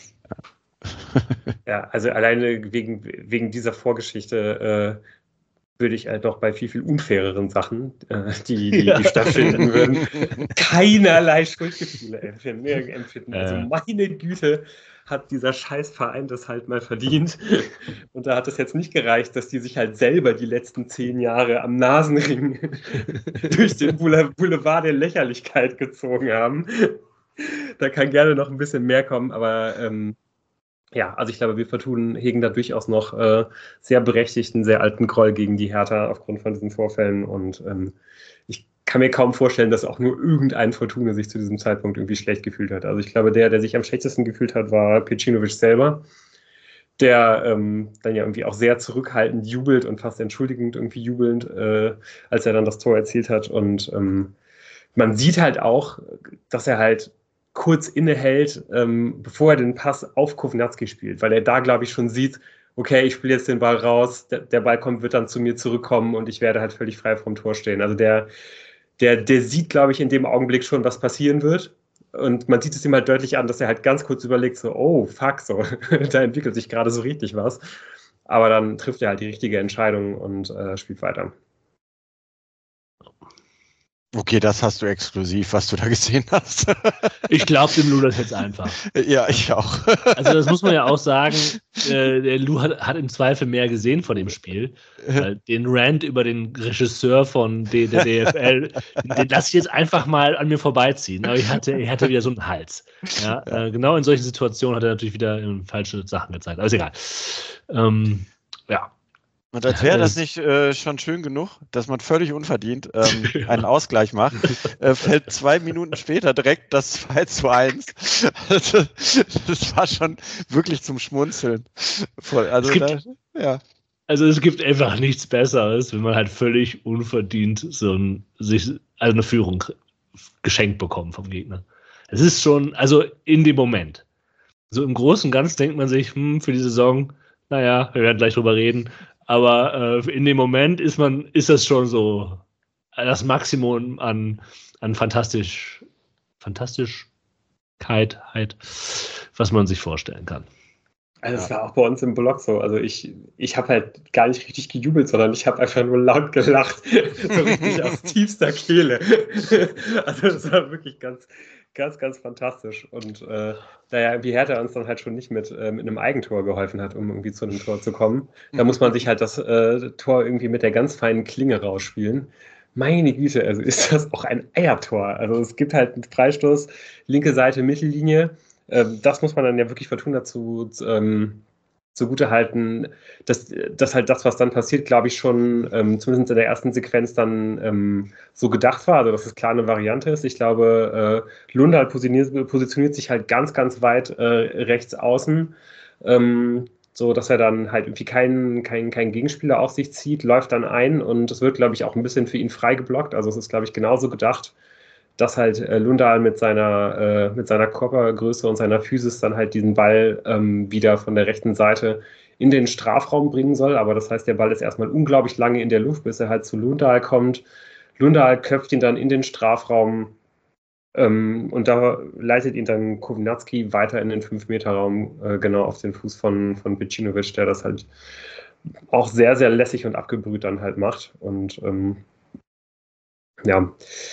Ja, also alleine wegen, wegen dieser Vorgeschichte äh, würde ich halt noch bei viel, viel unfaireren Sachen, äh, die, die, Ja. die stattfinden würden, keinerlei Schuldgefühle empfinden. empfinden. Also Ja. meine Güte, hat dieser Scheißverein das halt mal verdient. Und da hat es jetzt nicht gereicht, dass die sich halt selber die letzten zehn Jahre am Nasenring durch den Boulevard der Lächerlichkeit gezogen haben. Da kann gerne noch ein bisschen mehr kommen, aber ähm, ja, also ich glaube, wir Fortuna hegen da durchaus noch äh, sehr berechtigten, sehr alten Groll gegen die Hertha aufgrund von diesen Vorfällen und ähm, ich kann mir kaum vorstellen, dass auch nur irgendein Fortuna sich zu diesem Zeitpunkt irgendwie schlecht gefühlt hat. Also ich glaube, der, der sich am schlechtesten gefühlt hat, war Pecinovic selber, der ähm, dann ja irgendwie auch sehr zurückhaltend jubelt und fast entschuldigend irgendwie jubelnd, äh, als er dann das Tor erzielt hat und ähm, man sieht halt auch, dass er halt kurz innehält, ähm, bevor er den Pass auf Kownacki spielt, weil er da, glaube ich, schon sieht, okay, ich spiele jetzt den Ball raus, der, der Ball kommt, wird dann zu mir zurückkommen und ich werde halt völlig frei vom Tor stehen. Also der, der, der sieht, glaube ich, in dem Augenblick schon, was passieren wird. Und man sieht es ihm halt deutlich an, dass er halt ganz kurz überlegt, so, oh, fuck, so, da entwickelt sich gerade so richtig was. Aber dann trifft er halt die richtige Entscheidung und äh, spielt weiter. Okay, das hast du exklusiv, was du da gesehen hast. Ich glaube dem Lou das jetzt einfach. Ja, ich auch. Also das muss man ja auch sagen, äh, der Lou hat, hat im Zweifel mehr gesehen von dem Spiel. Weil den Rant über den Regisseur von D- der D F L, den lasse ich jetzt einfach mal an mir vorbeiziehen. Aber ich hatte, ich hatte wieder so einen Hals. Ja, Ja. Äh, genau in solchen Situationen hat er natürlich wieder äh, falsche Sachen gezeigt. Aber ist egal. Ähm, ja. Und als wäre das Es- nicht äh, schon schön genug, dass man völlig unverdient ähm, einen Ausgleich macht, äh, fällt zwei Minuten später direkt das zwei zu eins. Also, das war schon wirklich zum Schmunzeln. Voll, also Es gibt- da, ja. Also es gibt einfach nichts Besseres, wenn man halt völlig unverdient so ein, sich, also eine Führung geschenkt bekommt vom Gegner. Es ist schon, also in dem Moment. So im Großen und Ganzen denkt man sich, hm, für die Saison, naja, wir werden gleich drüber reden, aber äh, in dem Moment ist man, ist das schon so das Maximum an, an fantastisch, Fantastischkeit, halt, was man sich vorstellen kann. Also es war auch bei uns im Blog so. Also ich, ich habe halt gar nicht richtig gejubelt, sondern ich habe einfach nur laut gelacht. So richtig aus tiefster Kehle. Also das war wirklich ganz, ganz, ganz fantastisch. Und äh, da ja irgendwie Hertha uns dann halt schon nicht mit, äh, mit einem Eigentor geholfen hat, um irgendwie zu einem Tor zu kommen, da muss man sich halt das äh, Tor irgendwie mit der ganz feinen Klinge rausspielen. Meine Güte, also ist das auch ein Eiertor. Also es gibt halt einen Freistoß, linke Seite, Mittellinie. Ähm, das muss man dann ja wirklich Fortuna dazu ähm, zugute halten, dass, dass halt das, was dann passiert, glaube ich, schon ähm, zumindest in der ersten Sequenz dann ähm, so gedacht war, also dass es klar eine Variante ist. Ich glaube, äh, Lundal positioniert, positioniert sich halt ganz, ganz weit äh, rechts außen, ähm, so dass er dann halt irgendwie keinen kein, kein Gegenspieler auf sich zieht, läuft dann ein und es wird, glaube ich, auch ein bisschen für ihn frei geblockt. Also es ist, glaube ich, genauso gedacht, dass halt äh, Lundal mit seiner, äh, mit seiner Körpergröße und seiner Physis dann halt diesen Ball ähm, wieder von der rechten Seite in den Strafraum bringen soll. Aber das heißt, der Ball ist erstmal unglaublich lange in der Luft, bis er halt zu Lundal kommt. Lundal köpft ihn dann in den Strafraum ähm, und da leitet ihn dann Kownacki weiter in den fünf Meter Raum, äh, genau auf den Fuß von, von Pecinovic, der das halt auch sehr, sehr lässig und abgebrüht dann halt macht. Und ähm, ja,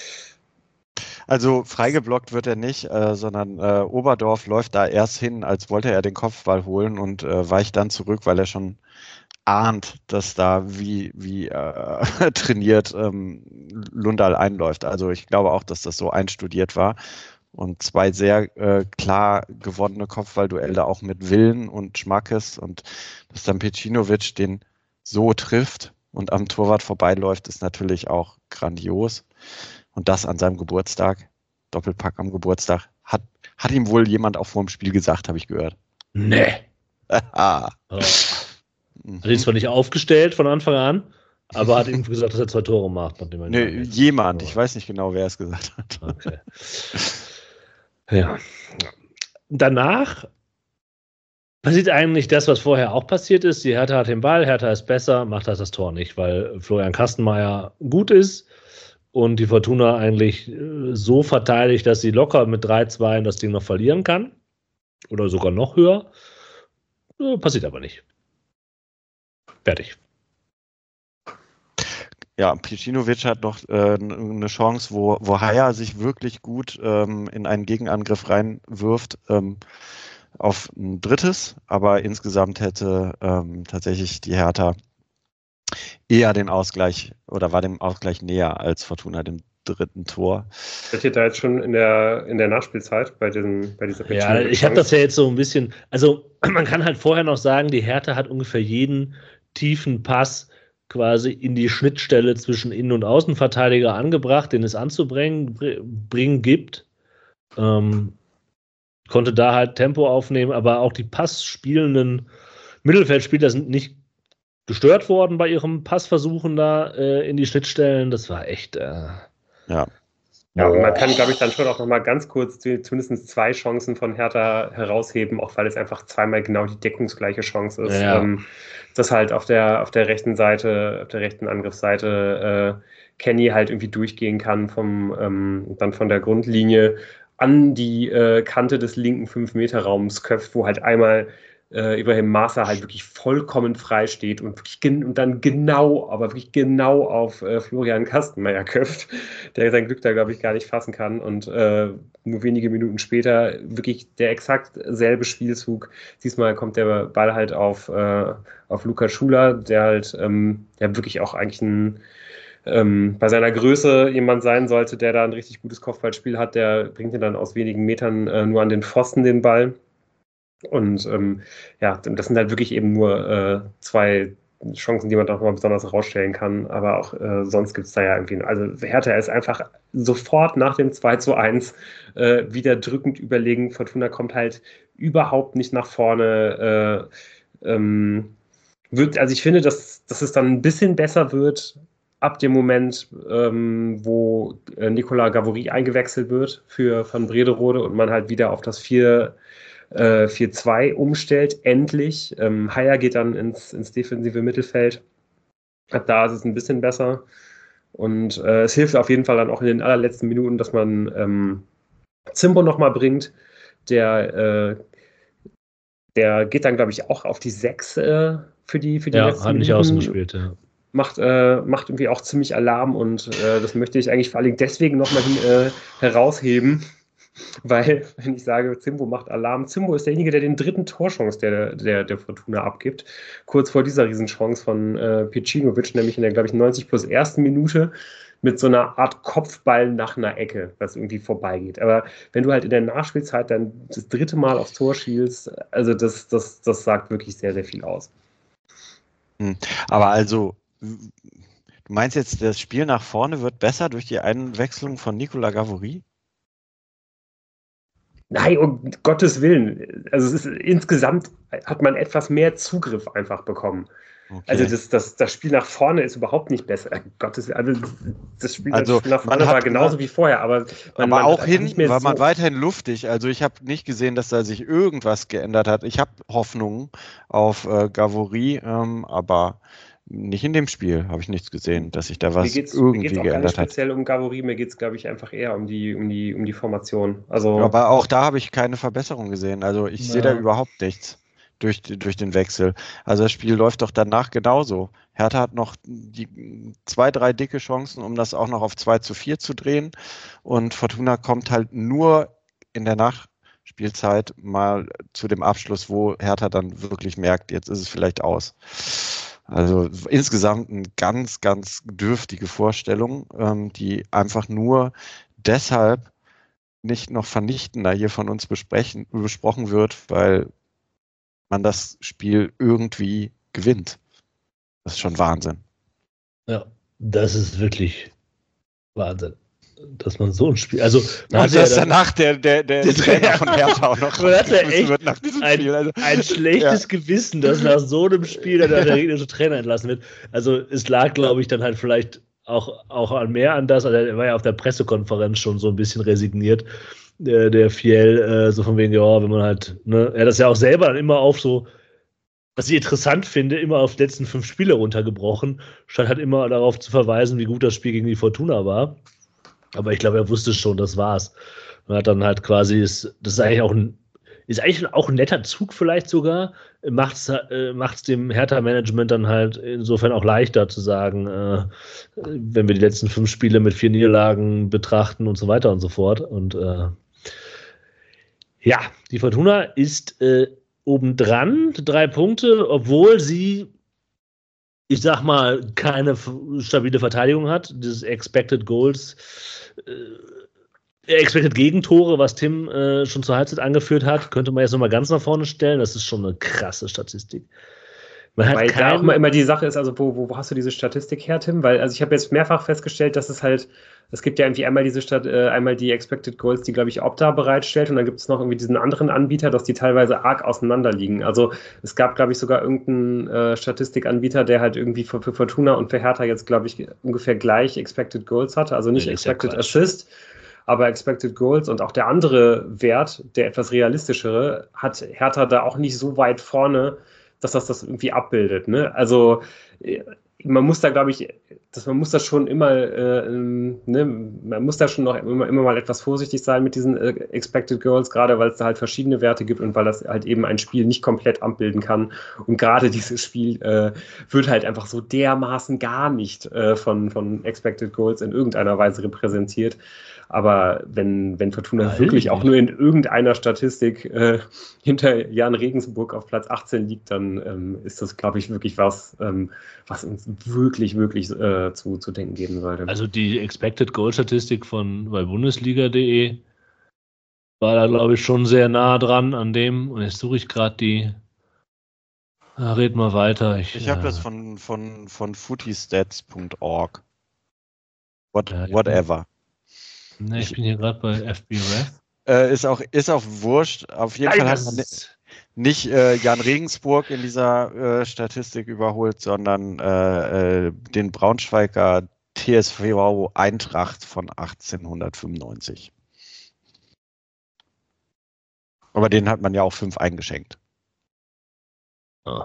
Also freigeblockt wird er nicht, äh, sondern äh, Oberdorf läuft da erst hin, als wollte er den Kopfball holen und äh, weicht dann zurück, weil er schon ahnt, dass da wie, wie äh, trainiert ähm, Lundal einläuft. Also ich glaube auch, dass das so einstudiert war. Und zwei sehr äh, klar gewonnene Kopfballduelle auch mit Willen und Schmackes. Und dass dann Pecinovic den so trifft und am Torwart vorbeiläuft, ist natürlich auch grandios. Und das an seinem Geburtstag, Doppelpack am Geburtstag, hat, hat ihm wohl jemand auch vor dem Spiel gesagt, habe ich gehört. Nee. Ah. Oh. Hat ihn zwar nicht aufgestellt von Anfang an, aber hat ihm gesagt, dass er zwei Tore macht. Nachdem er Nee, ihn jemand, Oh. ich weiß nicht genau, wer es gesagt hat. Okay. Ja. Danach passiert eigentlich das, was vorher auch passiert ist. Die Hertha hat den Ball, Hertha ist besser, macht das das Tor nicht, weil Florian Kastenmeier gut ist und die Fortuna eigentlich äh, so verteidigt, dass sie locker mit drei zwei das Ding noch verlieren kann. Oder sogar noch höher. Äh, passiert aber nicht. Fertig. Ja, Pjecinovic hat noch äh, eine Chance, wo, wo Haier sich wirklich gut ähm, in einen Gegenangriff reinwirft, ähm, auf ein drittes, aber insgesamt hätte ähm, tatsächlich die Hertha eher den Ausgleich oder war dem Ausgleich näher als Fortuna dem dritten Tor. Seid ihr da jetzt schon in der, in der Nachspielzeit bei, diesen, bei dieser Ja, ich habe das ja jetzt so ein bisschen, also man kann halt vorher noch sagen, die Hertha hat ungefähr jeden tiefen Pass quasi in die Schnittstelle zwischen Innen- und Außenverteidiger angebracht, den es anzubringen bringen gibt. Ähm, konnte da halt Tempo aufnehmen, aber auch die passspielenden Mittelfeldspieler sind nicht gestört worden bei ihrem Passversuchen da äh, in die Schnittstellen. Das war echt... Äh, ja. Ja, und man kann, glaube ich, dann schon auch noch mal ganz kurz die, zumindest zwei Chancen von Hertha herausheben, auch weil es einfach zweimal genau die deckungsgleiche Chance ist. Ja. Ähm, dass halt auf der, auf der rechten Seite, auf der rechten Angriffsseite äh, Kenny halt irgendwie durchgehen kann vom, ähm, dann von der Grundlinie an die äh, Kante des linken fünf Meter Raums köpft, wo halt einmal äh, Ibrahim Marsa halt wirklich vollkommen frei steht und, wirklich gen- und dann genau, aber wirklich genau auf äh, Florian Kastenmeier köpft, der sein Glück da, glaube ich, gar nicht fassen kann und äh, nur wenige Minuten später wirklich der exakt selbe Spielzug. Diesmal kommt der Ball halt auf, äh, auf Luca Schuler, der halt ähm, der wirklich auch eigentlich ein ähm, bei seiner Größe jemand sein sollte, der da ein richtig gutes Kopfballspiel hat, der bringt ihn dann aus wenigen Metern äh, nur an den Pfosten den Ball. Und ähm, ja, das sind halt wirklich eben nur äh, zwei Chancen, die man doch mal besonders herausstellen kann. Aber auch äh, sonst gibt es da ja irgendwie. Also Hertha ist einfach sofort nach dem zwei zu eins äh, wieder drückend überlegen. Fortuna kommt halt überhaupt nicht nach vorne. Äh, ähm, wird, also ich finde, dass, dass es dann ein bisschen besser wird ab dem Moment, ähm, wo äh, Nicolas Gavory eingewechselt wird für Van Brederode und man halt wieder auf das vier vier zwei umstellt, endlich. Ähm, Haier geht dann ins, ins defensive Mittelfeld. Ab da ist es ein bisschen besser. Und äh, es hilft auf jeden Fall dann auch in den allerletzten Minuten, dass man ähm, Zimbo nochmal bringt. Der, äh, der geht dann, glaube ich, auch auf die sechs äh, für die, für die ja, letzten hat nicht Minuten. außen gespielt, ja. Macht, äh, macht irgendwie auch ziemlich Alarm und äh, das möchte ich eigentlich vor allem deswegen nochmal äh, herausheben. Weil, wenn ich sage, Zimbo macht Alarm, Zimbo ist derjenige, der den dritten Torchance der, der, der Fortuna abgibt. Kurz vor dieser Riesenchance von äh, Pjecinovic, nämlich in der, glaube ich, neunzig plus ersten Minute mit so einer Art Kopfball nach einer Ecke, was irgendwie vorbeigeht. Aber wenn du halt in der Nachspielzeit dann das dritte Mal aufs Tor schielst, also das, das, das sagt wirklich sehr, sehr viel aus. Aber also, du meinst jetzt, das Spiel nach vorne wird besser durch die Einwechslung von Nicolas Gavory? Nein, um Gottes Willen. Also es ist, insgesamt hat man etwas mehr Zugriff einfach bekommen. Okay. Also das, das, das Spiel nach vorne ist überhaupt nicht besser. Gottes, also das Spiel, also das Spiel nach vorne war genauso wie vorher, aber, man, aber man auch hin nicht mehr war so man weiterhin luftig. Also ich habe nicht gesehen, dass da sich irgendwas geändert hat. Ich habe Hoffnungen auf äh, Gavory, ähm, aber nicht in dem Spiel habe ich nichts gesehen, dass sich da was mir geht's, irgendwie mir geht's auch geändert gar nicht hat. Speziell um Gavory, mir geht es, glaube ich, einfach eher um die, um die, um die Formation. Also, aber auch da habe ich keine Verbesserung gesehen. Also ich ja. sehe da überhaupt nichts durch, durch den Wechsel. Also das Spiel läuft doch danach genauso. Hertha hat noch die zwei, drei dicke Chancen, um das auch noch auf zwei zu vier zu drehen. Und Fortuna kommt halt nur in der Nachspielzeit mal zu dem Abschluss, wo Hertha dann wirklich merkt, jetzt ist es vielleicht aus. Also insgesamt eine ganz, ganz dürftige Vorstellung, ähm, die einfach nur deshalb nicht noch vernichtender hier von uns besprechen, besprochen wird, weil man das Spiel irgendwie gewinnt. Das ist schon Wahnsinn. Ja, das ist wirklich Wahnsinn, dass man so ein Spiel, also man und dass ja danach der, der, der, der Trainer von Hertha auch noch man hat ja echt wird nach diesem ein, Spiel. Also, ein schlechtes ja. Gewissen, dass nach so einem Spiel dann der gegnerische Trainer entlassen wird. Also es lag, glaube ich, dann halt vielleicht auch, auch an mehr an das, also er war ja auf der Pressekonferenz schon so ein bisschen resigniert, der, der Fiel, äh, so von wegen, ja, wenn man halt, ne, er das ja auch selber dann immer auf so, was ich interessant finde, immer auf die letzten fünf Spiele runtergebrochen, statt halt immer darauf zu verweisen, wie gut das Spiel gegen die Fortuna war. Aber ich glaube, er wusste schon, das war's. Man hat dann halt quasi, ist, das ist eigentlich auch ein, ist eigentlich auch ein netter Zug vielleicht sogar, macht es äh, macht's dem Hertha-Management dann halt insofern auch leichter zu sagen, äh, wenn wir die letzten fünf Spiele mit vier Niederlagen betrachten und so weiter und so fort. Und äh, ja, die Fortuna ist äh, obendran, drei Punkte, obwohl sie, ich sag mal, keine f- stabile Verteidigung hat. Dieses Expected Goals, äh, Expected Gegentore, was Tim äh, schon zur Halbzeit angeführt hat, könnte man jetzt nochmal ganz nach vorne stellen. Das ist schon eine krasse Statistik. Man hat Weil da kein, auch immer, immer die Sache ist, also wo, wo, wo hast du diese Statistik her, Tim? Weil, also ich habe jetzt mehrfach festgestellt, dass es halt, es gibt ja irgendwie einmal diese Stat, äh, einmal die Expected Goals, die, glaube ich, Opta bereitstellt, und dann gibt es noch irgendwie diesen anderen Anbieter, dass die teilweise arg auseinander liegen. Also es gab, glaube ich, sogar irgendeinen äh, Statistikanbieter, der halt irgendwie für, für Fortuna und für Hertha jetzt, glaube ich, ungefähr gleich Expected Goals hatte, also nicht Nee, ist ja Expected Quatsch. Assist, aber Expected Goals, und auch der andere Wert, der etwas realistischere, hat Hertha da auch nicht so weit vorne, dass das das irgendwie abbildet. Ne? Also äh, man muss da, glaube ich, dass man muss das schon immer, äh, ne, man muss da schon noch immer, immer mal etwas vorsichtig sein mit diesen äh, Expected Goals, gerade weil es da halt verschiedene Werte gibt und weil das halt eben ein Spiel nicht komplett abbilden kann. Und gerade dieses Spiel äh, wird halt einfach so dermaßen gar nicht äh, von, von Expected Goals in irgendeiner Weise repräsentiert. Aber wenn, wenn Fortuna Weiß wirklich ich auch nicht. nur in irgendeiner Statistik äh, hinter Jan Regensburg auf Platz achtzehn liegt, dann ähm, ist das, glaube ich, wirklich was, ähm, was uns wirklich, wirklich äh, zu, zu denken geben sollte. Also die Expected Goal Statistik von bei Bundesliga punkt de war da, glaube ich, schon sehr nah dran an dem. Und jetzt suche ich gerade die. Ah, red mal weiter. Ich, Ich habe äh, das von, von, von footystats punkt org. What, Ja, ich whatever. ne, ich Ich- bin hier gerade bei F B Ref. Äh, ist, auch, ist auch wurscht. Auf jeden Fall hat man ni- das nicht äh, Jan Regensburg in dieser äh, Statistik überholt, sondern äh, äh, den Braunschweiger T S V Eintracht von achtzehnhundertfünfundneunzig. Aber den hat man ja auch fünf eingeschenkt. ah.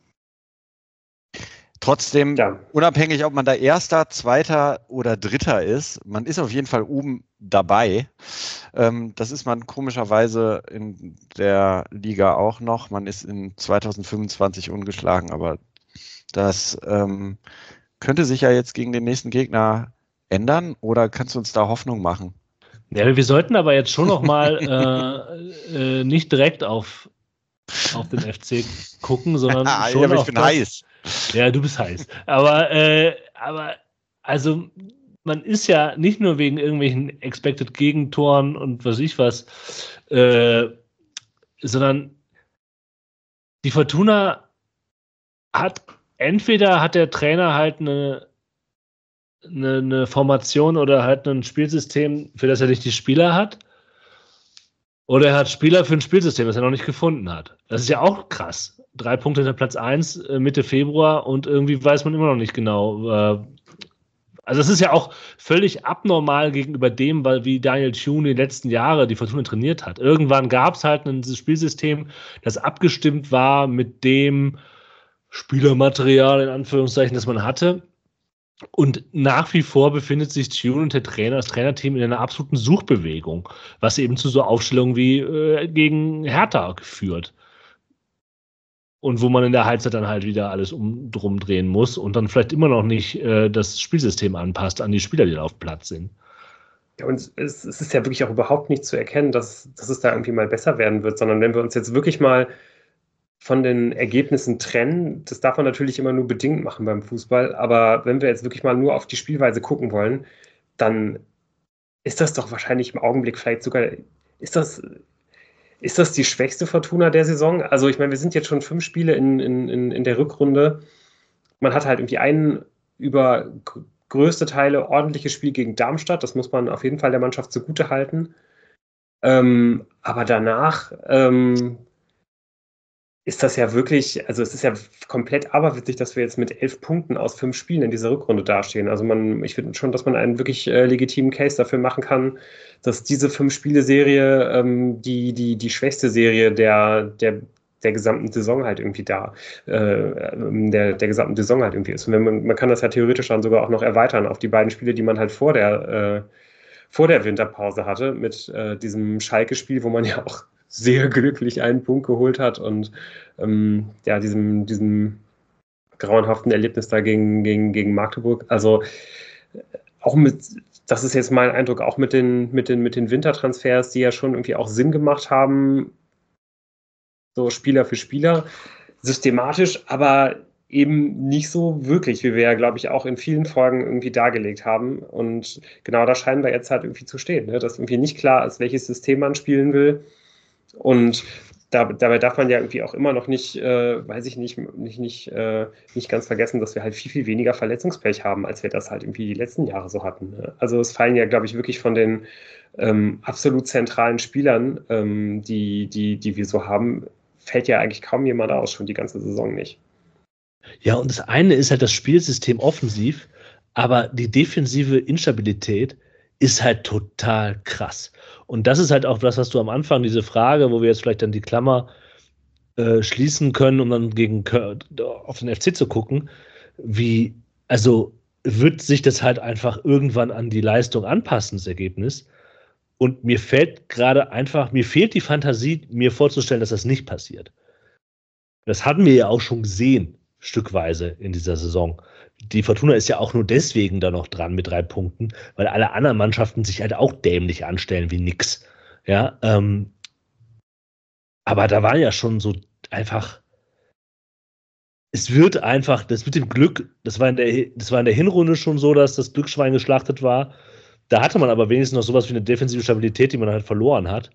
Trotzdem, Ja. unabhängig, ob man da Erster, Zweiter oder Dritter ist, man ist auf jeden Fall oben dabei. Ähm, das ist man komischerweise in der Liga auch noch. Man ist in zweitausendfünfundzwanzig ungeschlagen, aber das ähm, könnte sich ja jetzt gegen den nächsten Gegner ändern. Oder kannst du uns da Hoffnung machen? Ja, wir sollten aber jetzt schon noch mal äh, äh, nicht direkt auf, auf den F C gucken, sondern Ah, schon ja, aber ich auf bin das, heiß. Ja, du bist heiß. Aber, äh, aber also man ist ja nicht nur wegen irgendwelchen Expected Gegentoren und was ich was, äh, sondern die Fortuna hat, entweder hat der Trainer halt eine, eine, eine Formation oder halt ein Spielsystem, für das er nicht die Spieler hat, oder er hat Spieler für ein Spielsystem, das er noch nicht gefunden hat. Das ist ja auch krass. Drei Punkte hinter Platz eins äh, Mitte Februar, und irgendwie weiß man immer noch nicht genau. Äh, also es ist ja auch völlig abnormal gegenüber dem, weil wie Daniel Thune die letzten Jahre die Fortuna trainiert hat. Irgendwann gab es halt ein Spielsystem, das abgestimmt war mit dem Spielermaterial, in Anführungszeichen, das man hatte. Und nach wie vor befindet sich Thune und der Trainer, das Trainerteam in einer absoluten Suchbewegung, was eben zu so Aufstellungen wie äh, gegen Hertha führt. Und wo man in der Halbzeit dann halt wieder alles um, drum drehen muss und dann vielleicht immer noch nicht äh, das Spielsystem anpasst an die Spieler, die da auf Platz sind. Ja, und es, es ist ja wirklich auch überhaupt nicht zu erkennen, dass, dass es da irgendwie mal besser werden wird, sondern wenn wir uns jetzt wirklich mal von den Ergebnissen trennen, das darf man natürlich immer nur bedingt machen beim Fußball, aber wenn wir jetzt wirklich mal nur auf die Spielweise gucken wollen, dann ist das doch wahrscheinlich im Augenblick vielleicht sogar, ist das, ist das die schwächste Fortuna der Saison? Also ich meine, wir sind jetzt schon fünf Spiele in, in, in, in der Rückrunde. Man hat halt irgendwie einen über größte Teile ordentliches Spiel gegen Darmstadt, das muss man auf jeden Fall der Mannschaft zugute halten. Ähm, aber danach ähm, ist das ja wirklich, also es ist ja komplett aberwitzig, dass wir jetzt mit elf Punkten aus fünf Spielen in dieser Rückrunde dastehen. Also man, ich finde schon, dass man einen wirklich äh, legitimen Case dafür machen kann, dass diese Fünf-Spiele-Serie ähm, die, die, die schwächste Serie der, der, der gesamten Saison halt irgendwie da, äh, der, der gesamten Saison halt irgendwie ist. Und wenn man, man kann das ja theoretisch dann sogar auch noch erweitern auf die beiden Spiele, die man halt vor der, äh, vor der Winterpause hatte, mit äh, diesem Schalke-Spiel, wo man ja auch sehr glücklich einen Punkt geholt hat und ähm, ja, diesem, diesem grauenhaften Erlebnis da gegen, gegen, gegen Magdeburg. Also auch mit, das ist jetzt mein Eindruck, auch mit den, mit den, mit den Wintertransfers, die ja schon irgendwie auch Sinn gemacht haben, so Spieler für Spieler, systematisch, aber eben nicht so wirklich, wie wir ja, glaube ich, auch in vielen Folgen irgendwie dargelegt haben. Und genau da scheinen wir jetzt halt irgendwie zu stehen, ne? Dass irgendwie nicht klar ist, welches System man spielen will. Und da, dabei darf man ja irgendwie auch immer noch nicht, äh, weiß ich nicht, nicht, nicht, äh, nicht ganz vergessen, dass wir halt viel, viel weniger Verletzungspech haben, als wir das halt irgendwie die letzten Jahre so hatten. Ne? Also es fallen ja, glaube ich, wirklich von den ähm, absolut zentralen Spielern, ähm, die, die, die wir so haben, fällt ja eigentlich kaum jemand aus, schon die ganze Saison nicht. Ja, und das eine ist halt das Spielsystem offensiv, aber die defensive Instabilität ist halt total krass. Und das ist halt auch das, was du am Anfang, diese Frage, wo wir jetzt vielleicht dann die Klammer äh, schließen können, um dann gegen auf den F C zu gucken, wie, also wird sich das halt einfach irgendwann an die Leistung anpassen, das Ergebnis. Und mir fällt gerade einfach, mir fehlt die Fantasie, mir vorzustellen, dass das nicht passiert. Das hatten wir ja auch schon gesehen, stückweise in dieser Saison. Die Fortuna ist ja auch nur deswegen da noch dran mit drei Punkten, weil alle anderen Mannschaften sich halt auch dämlich anstellen wie nix. Ja, ähm, aber da war ja schon so einfach, es wird einfach, das mit dem Glück, das war in der, das war in der Hinrunde schon so, dass das Glücksschwein geschlachtet war. Da hatte man aber wenigstens noch sowas wie eine defensive Stabilität, die man halt verloren hat.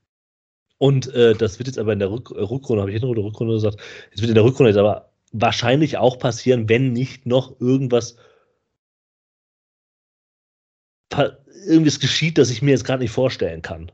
Und äh, das wird jetzt aber in der Rück Rückrunde, habe ich Hinrunde, Rückrunde gesagt, jetzt wird in der Rückrunde jetzt aber wahrscheinlich auch passieren, wenn nicht noch irgendwas irgendwas geschieht, das ich mir jetzt gerade nicht vorstellen kann.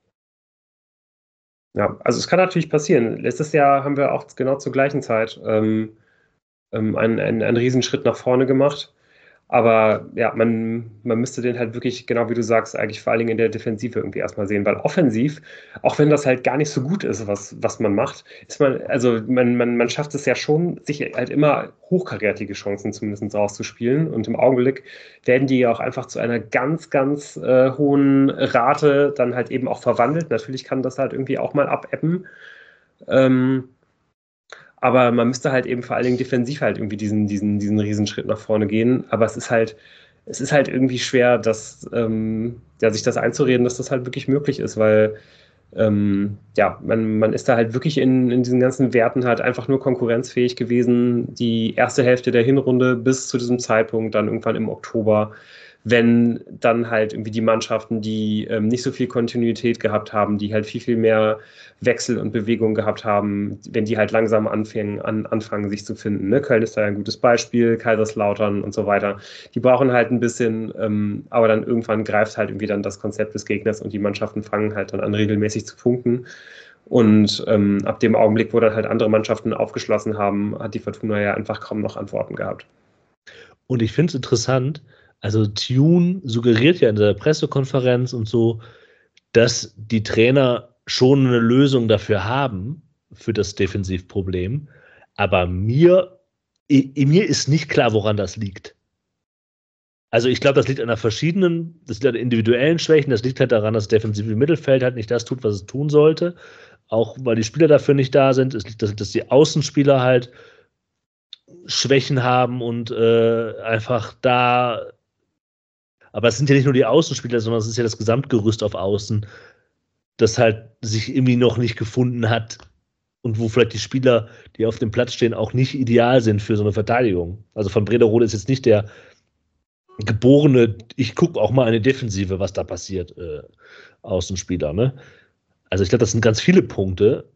Ja, also es kann natürlich passieren. Letztes Jahr haben wir auch genau zur gleichen Zeit ähm, ähm, einen, einen, einen Riesenschritt nach vorne gemacht. Aber ja, man, man müsste den halt wirklich, genau wie du sagst, eigentlich vor allen Dingen in der Defensive irgendwie erstmal sehen, weil offensiv, auch wenn das halt gar nicht so gut ist, was, was man macht, ist man, also man, man, man schafft es ja schon, sich halt immer hochkarätige Chancen zumindest rauszuspielen. Und im Augenblick werden die ja auch einfach zu einer ganz, ganz äh, hohen Rate dann halt eben auch verwandelt. Natürlich kann das halt irgendwie auch mal abebben. Ähm, Aber man müsste halt eben vor allen Dingen defensiv halt irgendwie diesen, diesen, diesen Riesenschritt nach vorne gehen. Aber es ist halt, es ist halt irgendwie schwer, dass, ähm, ja, sich das einzureden, dass das halt wirklich möglich ist, weil ähm, ja, man, man ist da halt wirklich in, in diesen ganzen Werten halt einfach nur konkurrenzfähig gewesen. Die erste Hälfte der Hinrunde bis zu diesem Zeitpunkt, dann irgendwann im Oktober, wenn dann halt irgendwie die Mannschaften, die ähm, nicht so viel Kontinuität gehabt haben, die halt viel, viel mehr Wechsel und Bewegung gehabt haben, wenn die halt langsam anfangen, an, anfangen sich zu finden. Ne? Köln ist da ein gutes Beispiel, Kaiserslautern und so weiter. Die brauchen halt ein bisschen, ähm, aber dann irgendwann greift halt irgendwie dann das Konzept des Gegners und die Mannschaften fangen halt dann an, regelmäßig zu punkten. Und ähm, ab dem Augenblick, wo dann halt andere Mannschaften aufgeschlossen haben, hat die Fortuna ja einfach kaum noch Antworten gehabt. Und ich finde es interessant, also Tune suggeriert ja in der Pressekonferenz und so, dass die Trainer schon eine Lösung dafür haben, für das Defensivproblem. Aber mir, i, mir ist nicht klar, woran das liegt. Also ich glaube, das liegt an einer verschiedenen, das liegt an individuellen Schwächen, das liegt halt daran, dass das defensive Mittelfeld halt nicht das tut, was es tun sollte. Auch weil die Spieler dafür nicht da sind. Es liegt, dass, dass die Außenspieler halt Schwächen haben und äh, einfach da. Aber es sind ja nicht nur die Außenspieler, sondern es ist ja das Gesamtgerüst auf Außen, das halt sich irgendwie noch nicht gefunden hat und wo vielleicht die Spieler, die auf dem Platz stehen, auch nicht ideal sind für so eine Verteidigung. Also von Brederode ist jetzt nicht der geborene, ich gucke auch mal eine Defensive, was da passiert, äh, Außenspieler, ne? Also ich glaube, das sind ganz viele Punkte.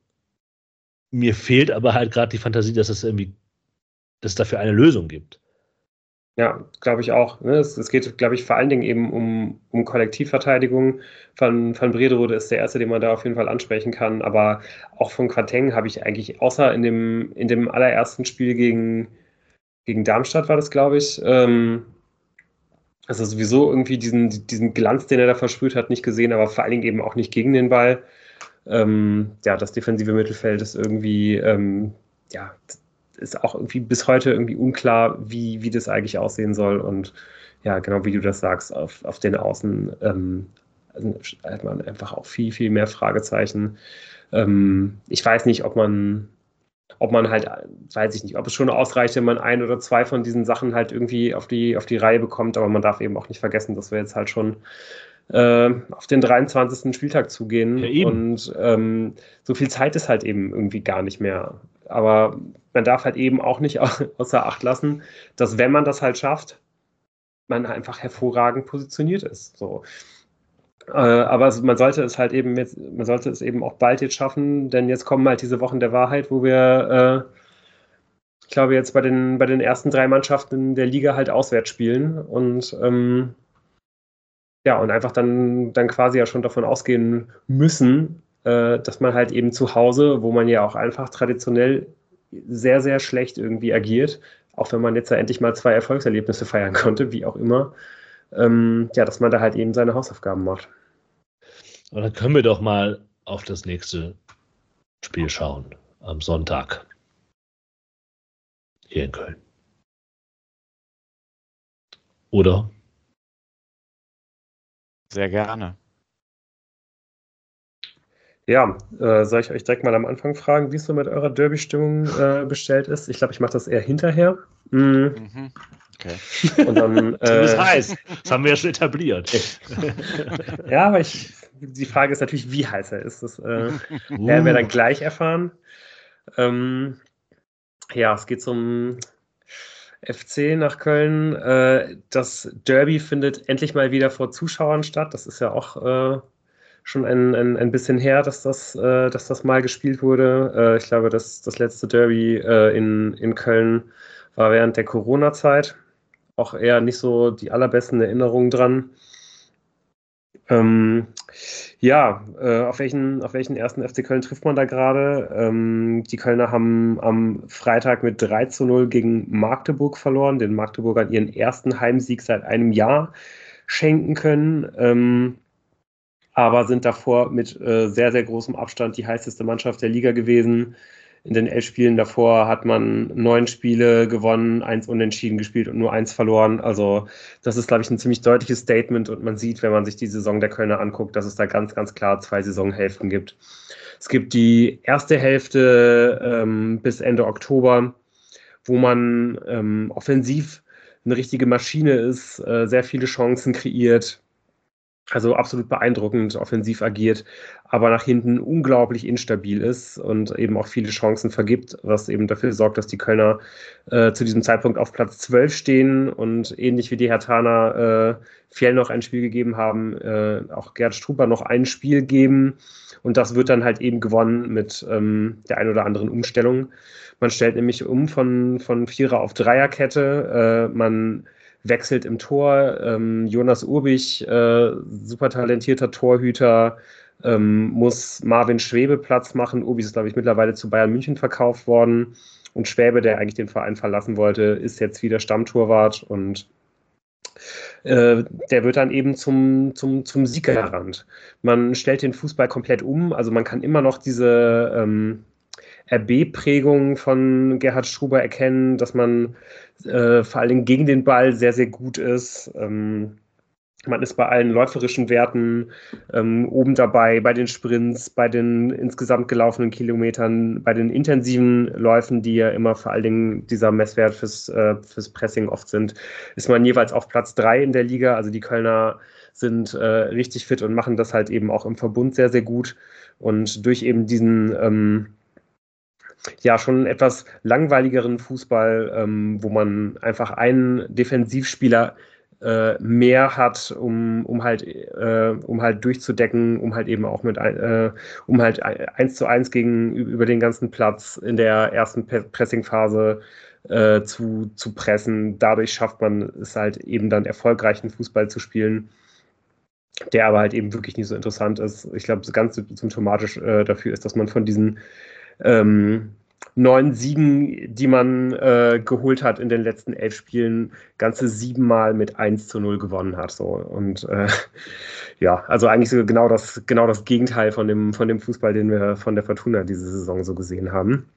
Mir fehlt aber halt gerade die Fantasie, dass es irgendwie, dass es dafür eine Lösung gibt. Ja, glaube ich auch. Ne? Es, es geht, glaube ich, vor allen Dingen eben um, um Kollektivverteidigung. Van, Van Brederode ist der Erste, den man da auf jeden Fall ansprechen kann. Aber auch von Quateng habe ich eigentlich, außer in dem, in dem allerersten Spiel gegen, gegen Darmstadt war das, glaube ich, ähm, also sowieso irgendwie diesen, diesen Glanz, den er da versprüht hat, nicht gesehen, aber vor allen Dingen eben auch nicht gegen den Ball. Ähm, ja, das defensive Mittelfeld ist irgendwie, ähm, ja, ist auch irgendwie bis heute irgendwie unklar, wie, wie das eigentlich aussehen soll. Und ja, genau wie du das sagst, auf, auf den Außen ähm, hat man einfach auch viel, viel mehr Fragezeichen. Ähm, ich weiß nicht, ob man, ob man halt, weiß ich nicht, ob es schon ausreicht, wenn man ein oder zwei von diesen Sachen halt irgendwie auf die, auf die Reihe bekommt, aber man darf eben auch nicht vergessen, dass wir jetzt halt schon äh, auf den dreiundzwanzigsten Spieltag zugehen Ja, und ähm, so viel Zeit ist halt eben irgendwie gar nicht mehr. Aber man darf halt eben auch nicht außer Acht lassen, dass wenn man das halt schafft, man einfach hervorragend positioniert ist. So. Äh, aber man sollte es halt eben jetzt, man sollte es eben auch bald jetzt schaffen, denn jetzt kommen halt diese Wochen der Wahrheit, wo wir, äh, ich glaube, jetzt bei den, bei den ersten drei Mannschaften der Liga halt auswärts spielen und ähm, ja, und einfach dann, dann quasi ja schon davon ausgehen müssen, äh, dass man halt eben zu Hause, wo man ja auch einfach traditionell sehr, sehr schlecht irgendwie agiert, auch wenn man jetzt ja endlich mal zwei Erfolgserlebnisse feiern konnte, wie auch immer, ähm, ja, dass man da halt eben seine Hausaufgaben macht. Und dann können wir doch mal auf das nächste Spiel schauen, am Sonntag. Hier in Köln. Oder? Sehr gerne. Ja, äh, soll ich euch direkt mal am Anfang fragen, wie es so mit eurer Derby-Stimmung äh, bestellt ist? Ich glaube, ich mache das eher hinterher. Mhm. Mhm. Okay. Und dann, äh, das heißt, das haben wir ja schon etabliert. Ja, aber ich, die Frage ist natürlich, wie heiß er ist. Das äh, werden wir dann gleich erfahren. Ähm, ja, es geht zum F C nach Köln. Äh, das Derby findet endlich mal wieder vor Zuschauern statt. Das ist ja auch äh, schon ein, ein, ein bisschen her, dass das, äh, dass das mal gespielt wurde. Äh, ich glaube, das, das letzte Derby äh, in, in Köln war während der Corona-Zeit. Auch eher nicht so die allerbesten Erinnerungen dran. Ähm, ja, äh, auf welchen, auf welchen ersten F C Köln trifft man da gerade? Ähm, die Kölner haben am Freitag mit drei zu null gegen Magdeburg verloren, den Magdeburgern ihren ersten Heimsieg seit einem Jahr schenken können, ähm, aber sind davor mit äh, sehr, sehr großem Abstand die heißeste Mannschaft der Liga gewesen. In den elf Spielen davor hat man neun Spiele gewonnen, eins unentschieden gespielt und nur eins verloren. Also das ist, glaube ich, ein ziemlich deutliches Statement und man sieht, wenn man sich die Saison der Kölner anguckt, dass es da ganz, ganz klar zwei Saisonhälften gibt. Es gibt die erste Hälfte ähm, bis Ende Oktober, wo man ähm, offensiv eine richtige Maschine ist, äh, sehr viele Chancen kreiert, also absolut beeindruckend offensiv agiert, aber nach hinten unglaublich instabil ist und eben auch viele Chancen vergibt, was eben dafür sorgt, dass die Kölner äh, zu diesem Zeitpunkt auf Platz zwölf stehen und ähnlich wie die Herthaner äh, Fjell noch ein Spiel gegeben haben, äh, auch Gerd Struber noch ein Spiel geben und das wird dann halt eben gewonnen mit ähm, der ein oder anderen Umstellung. Man stellt nämlich um von, von Vierer auf Dreierkette, äh, man wechselt im Tor. Ähm, Jonas Urbich, äh, super talentierter Torhüter, ähm, muss Marvin Schwäbe Platz machen. Urbich ist, glaube ich, mittlerweile zu Bayern München verkauft worden. Und Schwäbe, der eigentlich den Verein verlassen wollte, ist jetzt wieder Stammtorwart und äh, der wird dann eben zum, zum, zum Sieg gerannt. Man stellt den Fußball komplett um, also man kann immer noch diese ähm, R B-Prägung von Gerhard Struber erkennen, dass man äh, vor allen Dingen gegen den Ball sehr, sehr gut ist. Ähm, man ist bei allen läuferischen Werten ähm, oben dabei, bei den Sprints, bei den insgesamt gelaufenen Kilometern, bei den intensiven Läufen, die ja immer vor allen Dingen dieser Messwert fürs, äh, fürs Pressing oft sind, ist man jeweils auf Platz drei in der Liga. Also die Kölner sind äh, richtig fit und machen das halt eben auch im Verbund sehr, sehr gut. Und durch eben diesen ähm, ja, schon etwas langweiligeren Fußball, ähm, wo man einfach einen Defensivspieler äh, mehr hat, um, um halt äh, um halt durchzudecken, um halt eben auch mit äh, um halt eins zu eins gegen über den ganzen Platz in der ersten Pressingphase äh, zu, zu pressen. Dadurch schafft man es halt eben dann erfolgreichen Fußball zu spielen, der aber halt eben wirklich nicht so interessant ist. Ich glaube, so ganz symptomatisch äh, dafür ist, dass man von diesen ähm, neun Siegen, die man äh, geholt hat in den letzten elf Spielen, ganze siebenmal mit eins zu null gewonnen hat. So. Und äh, ja, also eigentlich so genau das, genau das Gegenteil von dem, von dem Fußball, den wir von der Fortuna diese Saison so gesehen haben.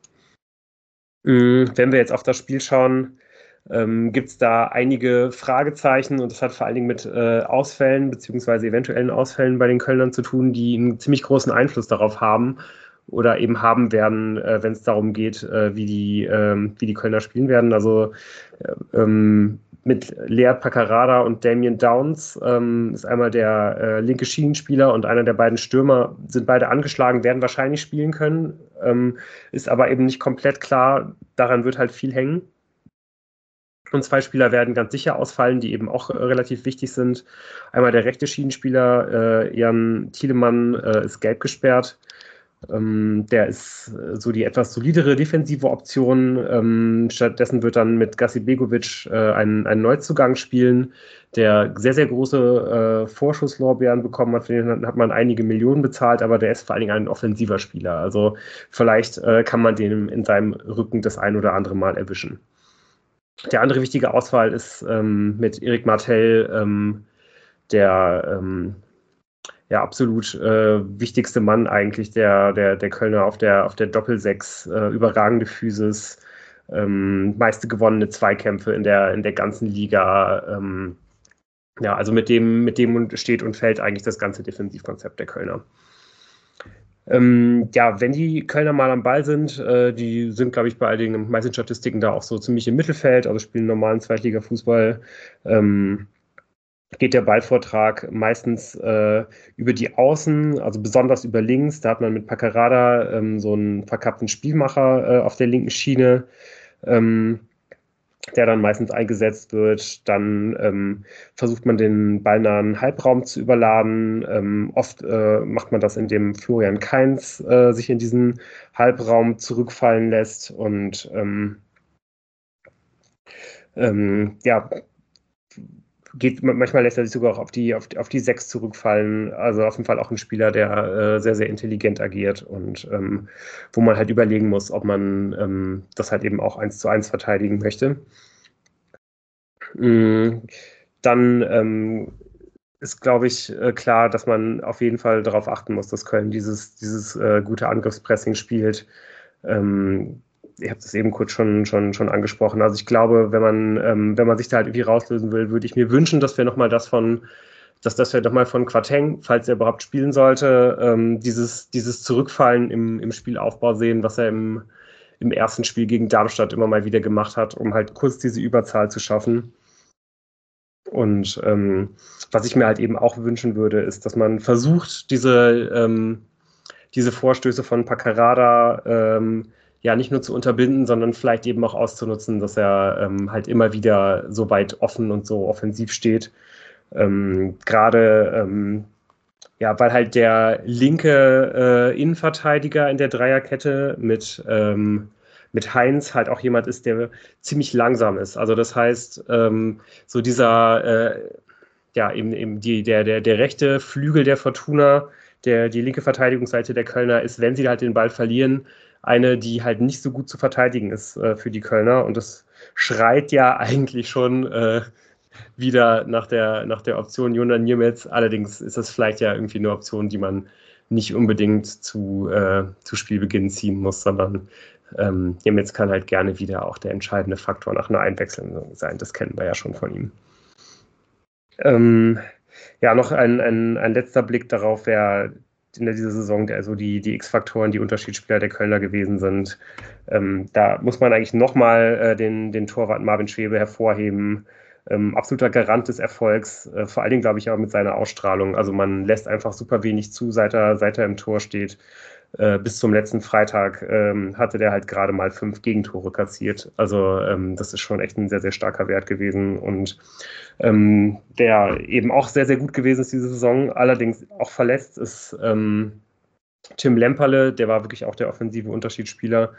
Mhm, wenn wir jetzt auf das Spiel schauen, ähm, gibt es da einige Fragezeichen und das hat vor allen Dingen mit äh, Ausfällen beziehungsweise eventuellen Ausfällen bei den Kölnern zu tun, die einen ziemlich großen Einfluss darauf haben oder eben haben werden, äh, wenn es darum geht, äh, wie, die, ähm, wie die Kölner spielen werden. Also äh, ähm, mit Lea Paccarada und Damien Downs ähm, ist einmal der äh, linke Schienenspieler und einer der beiden Stürmer, sind beide angeschlagen, werden wahrscheinlich spielen können, ähm, ist aber eben nicht komplett klar. Daran wird halt viel hängen. Und zwei Spieler werden ganz sicher ausfallen, die eben auch äh, relativ wichtig sind. Einmal der rechte Schienenspieler, äh, Jan Thielemann, äh, ist gelb gesperrt. Ähm, der ist äh, so die etwas solidere defensive Option. Ähm, stattdessen wird dann mit Gassi Begovic äh, ein, ein Neuzugang spielen, der sehr, sehr große äh, Vorschusslorbeeren bekommen hat. Für den hat man einige Millionen bezahlt, aber der ist vor allen Dingen ein offensiver Spieler. Also vielleicht äh, kann man den in seinem Rücken das ein oder andere Mal erwischen. Der andere wichtige Ausfall ist ähm, mit Erik Martel, ähm, der ähm, ja, absolut äh, wichtigste Mann eigentlich der, der, der Kölner auf der, auf der Doppelsechs, äh, überragende Physis, ähm, meiste gewonnene Zweikämpfe in der, in der ganzen Liga. Ähm, ja, also mit dem, mit dem steht und fällt eigentlich das ganze Defensivkonzept der Kölner. Ähm, ja, wenn die Kölner mal am Ball sind, äh, die sind, glaube ich, bei all den meisten Statistiken da auch so ziemlich im Mittelfeld, also spielen normalen Zweitliga-Fußball. Ähm, geht der Ballvortrag meistens äh, über die Außen, also besonders über links. Da hat man mit Paccarada ähm, so einen verkappten Spielmacher äh, auf der linken Schiene, ähm, der dann meistens eingesetzt wird. Dann ähm, versucht man den ballnahen Halbraum zu überladen. Ähm, oft äh, macht man das, indem Florian Kainz äh, sich in diesen Halbraum zurückfallen lässt und ähm, ähm, ja, geht, manchmal lässt er sich sogar auch auf die, auf, auf die sechs zurückfallen. Also auf jeden Fall auch ein Spieler, der äh, sehr, sehr intelligent agiert und ähm, wo man halt überlegen muss, ob man ähm, das halt eben auch eins zu eins verteidigen möchte. Mhm. Dann ähm, ist, glaube ich, äh, klar, dass man auf jeden Fall darauf achten muss, dass Köln dieses, dieses äh, gute Angriffspressing spielt. Ähm, ich habe das eben kurz schon, schon, schon angesprochen. Also ich glaube, wenn man, ähm, wenn man sich da halt irgendwie rauslösen will, würde ich mir wünschen, dass wir nochmal das von, dass das wir nochmal von Quateng, falls er überhaupt spielen sollte, ähm, dieses, dieses Zurückfallen im, im Spielaufbau sehen, was er im, im ersten Spiel gegen Darmstadt immer mal wieder gemacht hat, um halt kurz diese Überzahl zu schaffen. Und ähm, was ich mir halt eben auch wünschen würde, ist, dass man versucht, diese, ähm, diese Vorstöße von Paccarada ähm, ja nicht nur zu unterbinden, sondern vielleicht eben auch auszunutzen, dass er ähm, halt immer wieder so weit offen und so offensiv steht. Ähm, Gerade ähm, ja, weil halt der linke äh, Innenverteidiger in der Dreierkette mit, ähm, mit Heinz halt auch jemand ist, der ziemlich langsam ist. Also das heißt, ähm, so dieser, äh, ja, eben, eben die, der, der, der rechte Flügel der Fortuna, der, die linke Verteidigungsseite der Kölner ist, wenn sie halt den Ball verlieren, eine, die halt nicht so gut zu verteidigen ist äh, für die Kölner. Und das schreit ja eigentlich schon äh, wieder nach der, nach der Option Jonan Niemetz. Allerdings ist das vielleicht ja irgendwie eine Option, die man nicht unbedingt zu, äh, zu Spielbeginn ziehen muss, sondern ähm, Niemetz kann halt gerne wieder auch der entscheidende Faktor nach einer Einwechslung sein. Das kennen wir ja schon von ihm. Ähm, ja, noch ein, ein, ein letzter Blick darauf, wer in dieser Saison also die, die X-Faktoren, die Unterschiedsspieler der Kölner gewesen sind. Ähm, da muss man eigentlich nochmal äh, den, den Torwart Marvin Schwebe hervorheben. Ähm, absoluter Garant des Erfolgs, äh, vor allen Dingen, glaube ich, auch mit seiner Ausstrahlung. Also man lässt einfach super wenig zu, seit er, seit er im Tor steht. Äh, bis zum letzten Freitag ähm, hatte der halt gerade mal fünf Gegentore kassiert. Also ähm, das ist schon echt ein sehr, sehr starker Wert gewesen und ähm, der eben auch sehr, sehr gut gewesen ist diese Saison, allerdings auch verletzt ist ähm, Tim Lemperle, der war wirklich auch der offensive Unterschiedsspieler.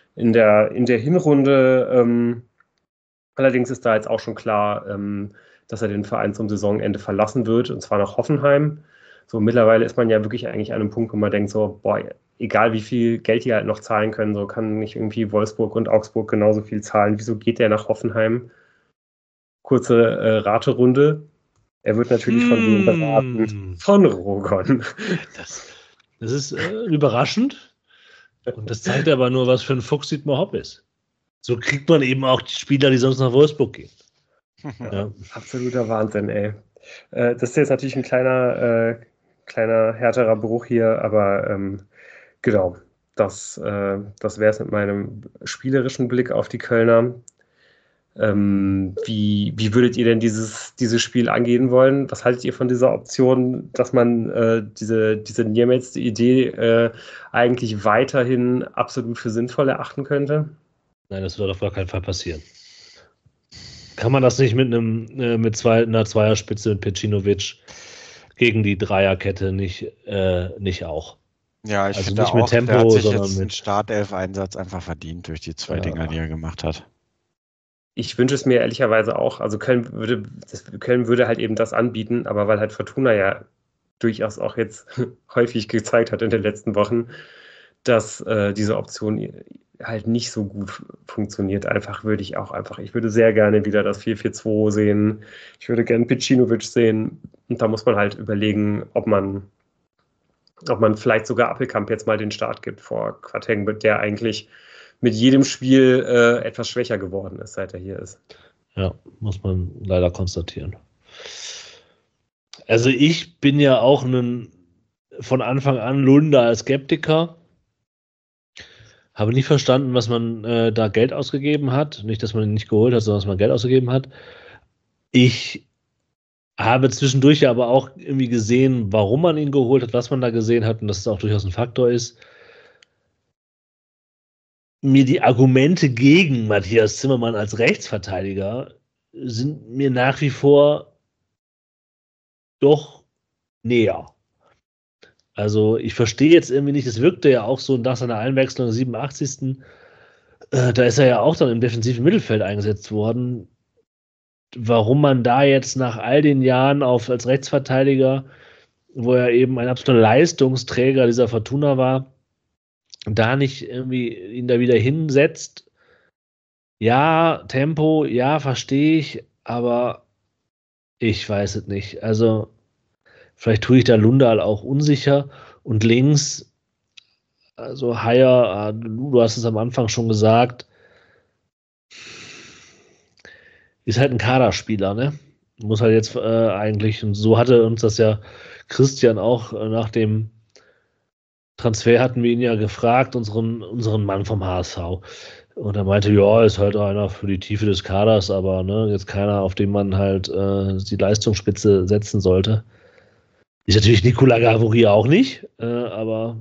in der, in der Hinrunde. Ähm, allerdings ist da jetzt auch schon klar, ähm, dass er den Verein zum Saisonende verlassen wird, und zwar nach Hoffenheim. So mittlerweile ist man ja wirklich eigentlich an einem Punkt, wo man denkt so, boah, egal wie viel Geld die halt noch zahlen können, so kann nicht irgendwie Wolfsburg und Augsburg genauso viel zahlen. Wieso geht der nach Hoffenheim? Kurze äh, Raterunde. Er wird natürlich von wem beraten? Hm. Von Rogon. Das, das ist äh, überraschend. Und das zeigt aber nur, was für ein Fuchs Dietmar Hopp ist. So kriegt man eben auch die Spieler, die sonst nach Wolfsburg gehen. Ja, Ja. absoluter Wahnsinn, ey. Äh, das ist jetzt natürlich ein kleiner, äh, kleiner härterer Bruch hier, aber ähm, genau, das, äh, das wäre es mit meinem spielerischen Blick auf die Kölner. Ähm, wie, wie würdet ihr denn dieses, dieses Spiel angehen wollen? Was haltet ihr von dieser Option, dass man äh, diese, diese Niemetz-Idee äh, eigentlich weiterhin absolut für sinnvoll erachten könnte? Nein, das wird auf gar keinen Fall passieren. Kann man das nicht mit einem äh, mit zwei, einer Zweierspitze mit Pecinovic gegen die Dreierkette nicht, äh, nicht auch? Ja, ich Also finde nicht mit auch, der Tempo, hat sich sondern jetzt einen mit- Startelf-Einsatz einfach verdient durch die zwei Ja. Dinger, die er gemacht hat. Ich wünsche es mir ehrlicherweise auch. Also Köln würde, das, Köln würde halt eben das anbieten, aber weil halt Fortuna ja durchaus auch jetzt häufig gezeigt hat in den letzten Wochen, dass äh, diese Option halt nicht so gut funktioniert. Einfach würde ich auch einfach, ich würde sehr gerne wieder das vier vier zwei sehen. Ich würde gerne Pecinovic sehen. Und da muss man halt überlegen, ob man, ob man vielleicht sogar Appelkamp jetzt mal den Start gibt vor Quateng, der eigentlich mit jedem Spiel äh, etwas schwächer geworden ist, seit er hier ist. Ja, muss man leider konstatieren. Also ich bin ja auch ein, von Anfang an Lunder als Skeptiker. Habe nicht verstanden, was man äh, da Geld ausgegeben hat. Nicht, dass man ihn nicht geholt hat, sondern dass man Geld ausgegeben hat. Ich habe zwischendurch ja aber auch irgendwie gesehen, warum man ihn geholt hat, was man da gesehen hat und dass es auch durchaus ein Faktor ist. Mir die Argumente gegen Matthias Zimmermann als Rechtsverteidiger sind mir nach wie vor doch näher. Also ich verstehe jetzt irgendwie nicht, es wirkte ja auch so nach seiner Einwechslung siebenundachtzigsten Äh, da ist er ja auch dann im defensiven Mittelfeld eingesetzt worden. Warum man da jetzt nach all den Jahren auf als Rechtsverteidiger, wo er eben ein absoluter Leistungsträger dieser Fortuna war, da nicht irgendwie ihn da wieder hinsetzt. Ja, Tempo, ja, verstehe ich, aber ich weiß es nicht. Also, vielleicht tue ich da Lundal auch unsicher. Und links, also Haier, du, du hast es am Anfang schon gesagt, ist halt ein Kaderspieler, ne? Muss halt jetzt äh, eigentlich, und so hatte uns das ja Christian auch äh, nach dem Transfer hatten wir ihn ja gefragt, unseren, unseren Mann vom H S V. Und er meinte, ja, ist halt einer für die Tiefe des Kaders, aber ne, jetzt keiner, auf den man halt äh, die Leistungsspitze setzen sollte. Ist natürlich Nikola Gavori auch nicht, äh, aber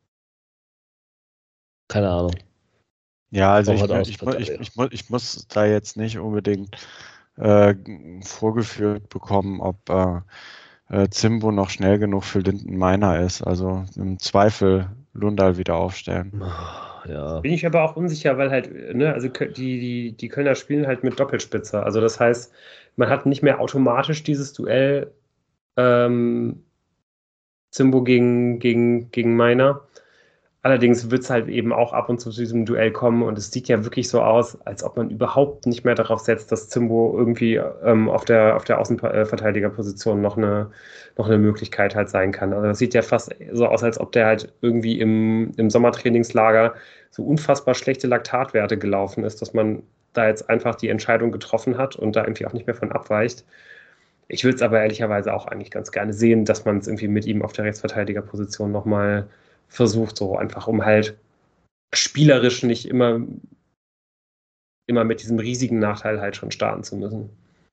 keine Ahnung. Ja, also Auch ich, halt ich, ich, Außenverteidiger. ich, mu- ich muss da jetzt nicht unbedingt äh, vorgeführt bekommen, ob äh, äh, Zimbo noch schnell genug für Linden Meiner ist. Also im Zweifel Lundal wieder aufstellen. Ja, Bin ich aber auch unsicher, weil halt, ne, also Kö- die, die, die Kölner spielen halt mit Doppelspitze. Also das heißt, man hat nicht mehr automatisch dieses Duell ähm, Zimbo gegen, gegen, gegen Meiner. Allerdings wird es halt eben auch ab und zu zu diesem Duell kommen und es sieht ja wirklich so aus, als ob man überhaupt nicht mehr darauf setzt, dass Zimbo irgendwie ähm, auf der, auf der Außenverteidigerposition noch eine, noch eine Möglichkeit halt sein kann. Also das sieht ja fast so aus, als ob der halt irgendwie im, im Sommertrainingslager so unfassbar schlechte Laktatwerte gelaufen ist, dass man da jetzt einfach die Entscheidung getroffen hat und da irgendwie auch nicht mehr von abweicht. Ich würde es aber ehrlicherweise auch eigentlich ganz gerne sehen, dass man es irgendwie mit ihm auf der Rechtsverteidigerposition nochmal versucht, so einfach, um halt spielerisch nicht immer, immer mit diesem riesigen Nachteil halt schon starten zu müssen.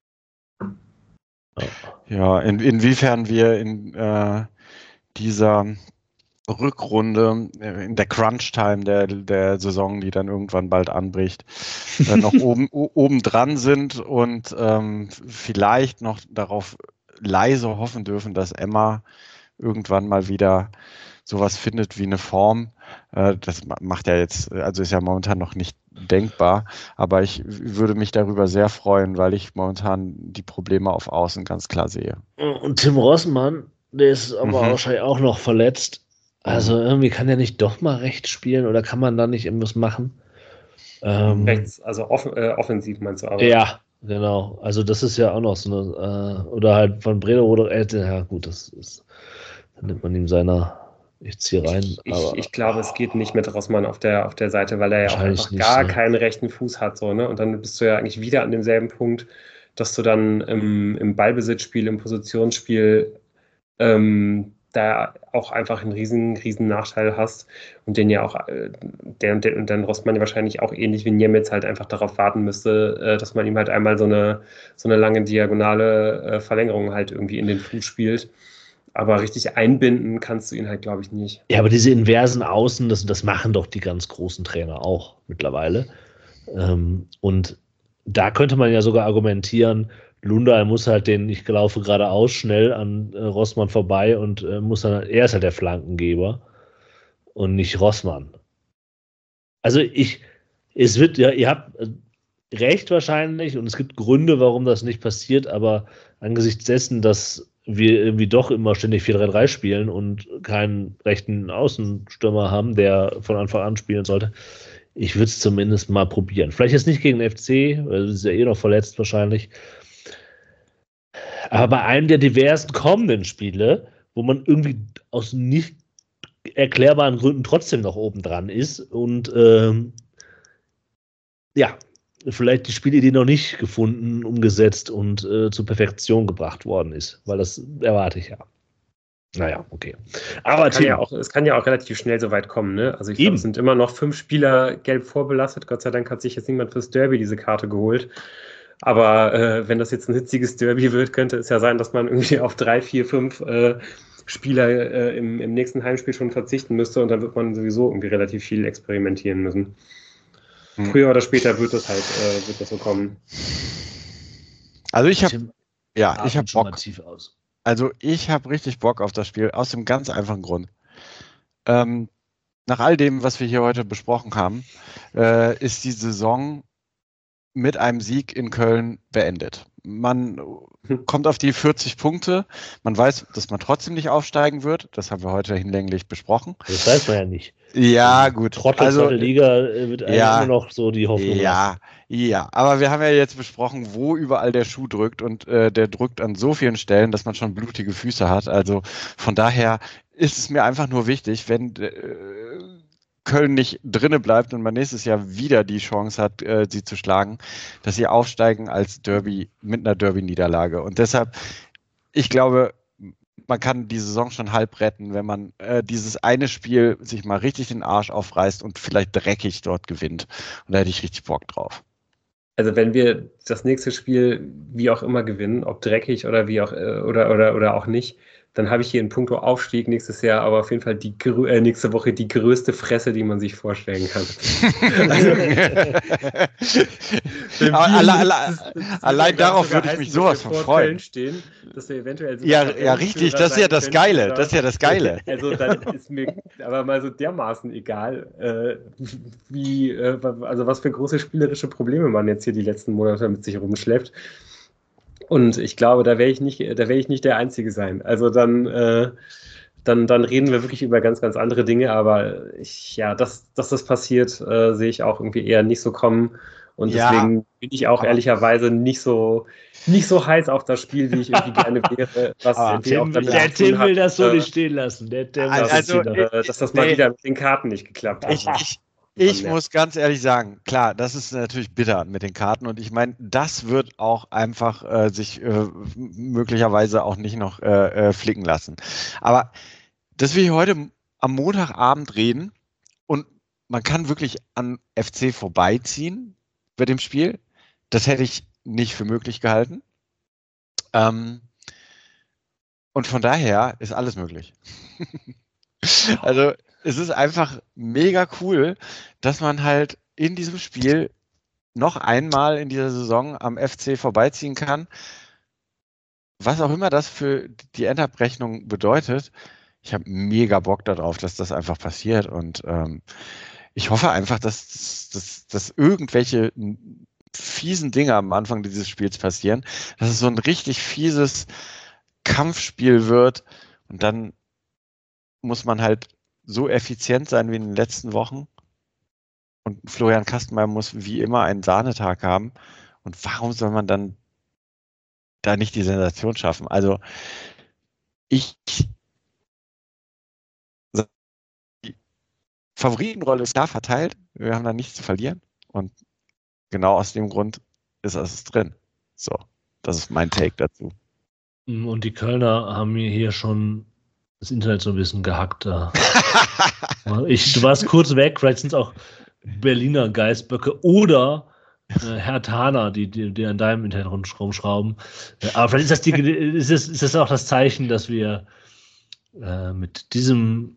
Ja, in, inwiefern wir in äh, dieser Rückrunde, äh, in der Crunch-Time der, der Saison, die dann irgendwann bald anbricht, äh, noch oben, oben dran sind und ähm, vielleicht noch darauf leise hoffen dürfen, dass Emma irgendwann mal wieder sowas findet wie eine Form. Äh, das macht ja jetzt, also ist ja momentan noch nicht denkbar, aber ich würde mich darüber sehr freuen, weil ich momentan die Probleme auf Außen ganz klar sehe. Und Tim Rossmann, der ist aber Mhm. wahrscheinlich auch noch verletzt. Also irgendwie kann er nicht doch mal rechts spielen oder kann man da nicht irgendwas machen? Ähm, Rechts, also off äh, offensiv meinst du aber? Ja, genau. Also das ist ja auch noch so eine, äh, oder halt von Bredow oder äh, ja gut, das ist, dann nimmt man ihm seiner, ich ziehe rein, Ich, ich, aber ich glaube, es geht nicht mit Rossmann auf der, auf der Seite, weil er ja auch wahrscheinlich einfach nicht, gar ne? keinen rechten Fuß hat. So, ne? Und dann bist du ja eigentlich wieder an demselben Punkt, dass du dann im, im Ballbesitzspiel, im Positionsspiel ähm, da auch einfach einen riesen, riesen Nachteil hast und den ja auch, äh, der und der, und dann Rossmann ja wahrscheinlich auch ähnlich wie Niemetz halt einfach darauf warten müsste, äh, dass man ihm halt einmal so eine, so eine lange diagonale äh, Verlängerung halt irgendwie in den Fuß spielt. Aber richtig einbinden kannst du ihn halt, glaube ich, nicht. Ja, aber diese inversen Außen, das, das machen doch die ganz großen Trainer auch mittlerweile. Ähm, und da könnte man ja sogar argumentieren, Lunda muss halt den, ich laufe geradeaus schnell an äh, Rossmann vorbei und äh, muss dann, er ist halt der Flankengeber und nicht Rossmann. Also ich, es wird, ja, ihr habt äh, recht wahrscheinlich und es gibt Gründe, warum das nicht passiert, aber angesichts dessen, dass wir irgendwie doch immer ständig vier drei drei spielen und keinen rechten Außenstürmer haben, der von Anfang an spielen sollte, ich würde es zumindest mal probieren. Vielleicht jetzt nicht gegen den F C, weil es ist ja eh noch verletzt wahrscheinlich, aber bei einem der diversen kommenden Spiele, wo man irgendwie aus nicht erklärbaren Gründen trotzdem noch oben dran ist und ähm, ja, vielleicht die Spielidee noch nicht gefunden, umgesetzt und äh, zur Perfektion gebracht worden ist, weil das erwarte ich ja. Naja, okay. Aber Es kann, Tim, ja auch, es kann ja auch relativ schnell so weit kommen, ne? Also ich glaube, Eben. es sind immer noch fünf Spieler gelb vorbelastet. Gott sei Dank hat sich jetzt niemand fürs Derby diese Karte geholt. Aber äh, wenn das jetzt ein hitziges Derby wird, könnte es ja sein, dass man irgendwie auf drei, vier, fünf äh, Spieler äh, im, im nächsten Heimspiel schon verzichten müsste und dann wird man sowieso irgendwie relativ viel experimentieren müssen. Hm. Früher oder später wird das halt, äh, wird das so kommen. Also ich habe, Tim ja, ich habe atmet schon mal Bock. tief aus. Also ich habe richtig Bock auf das Spiel, aus dem ganz einfachen Grund. Ähm, nach all dem, was wir hier heute besprochen haben, äh, ist die Saison mit einem Sieg in Köln beendet. Man kommt auf die vierzig Punkte. Man weiß, dass man trotzdem nicht aufsteigen wird. Das haben wir heute hinlänglich besprochen. Das weiß man ja nicht. Ja, gut. Trottel Also, zweite Liga äh, wird eigentlich ja, immer noch so die Hoffnung lassen. ja, ja. Aber wir haben ja jetzt besprochen, wo überall der Schuh drückt und äh, der drückt an so vielen Stellen, dass man schon blutige Füße hat. Also von daher ist es mir einfach nur wichtig, wenn äh, Köln nicht drinne bleibt und man nächstes Jahr wieder die Chance hat, äh, sie zu schlagen, dass sie aufsteigen als Derby mit einer Derby-Niederlage. Und deshalb, ich glaube, man kann die Saison schon halb retten, wenn man äh, dieses eine Spiel sich mal richtig den Arsch aufreißt und vielleicht dreckig dort gewinnt. Und da hätte ich richtig Bock drauf. Also wenn wir das nächste Spiel wie auch immer gewinnen, ob dreckig oder wie auch äh, oder, oder, oder auch nicht, dann habe ich hier in puncto Aufstieg nächstes Jahr aber auf jeden Fall die äh, nächste Woche die größte Fresse, die man sich vorstellen kann. also, alle, alle, allein darauf würde ich mich sowas von freuen. Stehen, dass wir eventuell ja, ja, richtig, das ist ja das Geile, oder? Das ist ja das Geile. Also dann ist mir aber mal so dermaßen egal, äh, wie, äh, also was für große spielerische Probleme man jetzt hier die letzten Monate mit sich rumschleppt. Und ich glaube, da werde ich nicht, da werde ich nicht der Einzige sein. Also dann, äh, dann, dann reden wir wirklich über ganz, ganz andere Dinge. Aber ich, ja, dass, dass das passiert, äh, sehe ich auch irgendwie eher nicht so kommen. Und ja, deswegen bin ich auch ehrlicherweise nicht so, nicht so heiß auf das Spiel, wie ich irgendwie gerne wäre. Was ah, Tim, auch der Tim will das so äh, nicht stehen lassen. Der, der also, wieder, äh, dass das mal nee, wieder mit den Karten nicht geklappt hat. Ich, ich, Ich muss ganz ehrlich sagen, klar, das ist natürlich bitter mit den Karten und ich meine, das wird auch einfach äh, sich äh, möglicherweise auch nicht noch äh, äh, flicken lassen. Aber dass wir hier heute am Montagabend reden und man kann wirklich an F C vorbeiziehen bei dem Spiel, das hätte ich nicht für möglich gehalten. Ähm, und von daher ist alles möglich. Also es ist einfach mega cool, dass man halt in diesem Spiel noch einmal in dieser Saison am F C vorbeiziehen kann. Was auch immer das für die Endabrechnung bedeutet. ich habe mega Bock darauf, dass das einfach passiert und ähm, ich hoffe einfach, dass, dass, dass irgendwelche fiesen Dinge am Anfang dieses Spiels passieren, dass es so ein richtig fieses Kampfspiel wird und dann muss man halt so effizient sein wie in den letzten Wochen und Florian Kastenmeier muss wie immer einen Sahnetag haben und warum soll man dann da nicht die Sensation schaffen? Also ich die Favoritenrolle ist klar verteilt, wir haben da nichts zu verlieren und genau aus dem Grund ist es drin. So, das ist mein Take dazu. Und die Kölner haben mir hier schon das Internet so ein bisschen gehackt. Da. ich, du warst kurz weg, vielleicht sind es auch Berliner Geißböcke oder äh, Herr Thaner, die, die, die an deinem Internet rumschrauben. Aber vielleicht ist das, die, ist, das, ist das auch das Zeichen, dass wir äh, mit diesem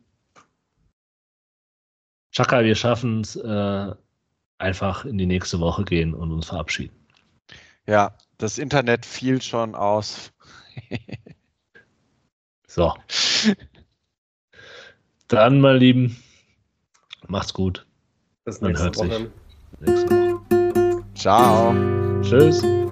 Chaka, wir schaffen es, äh, einfach in die nächste Woche gehen und uns verabschieden. Ja, das Internet fiel schon aus. So. Dann, meine Lieben, macht's gut. Bis Man nächste hört Woche. sich nächste Woche. Ciao. Tschüss.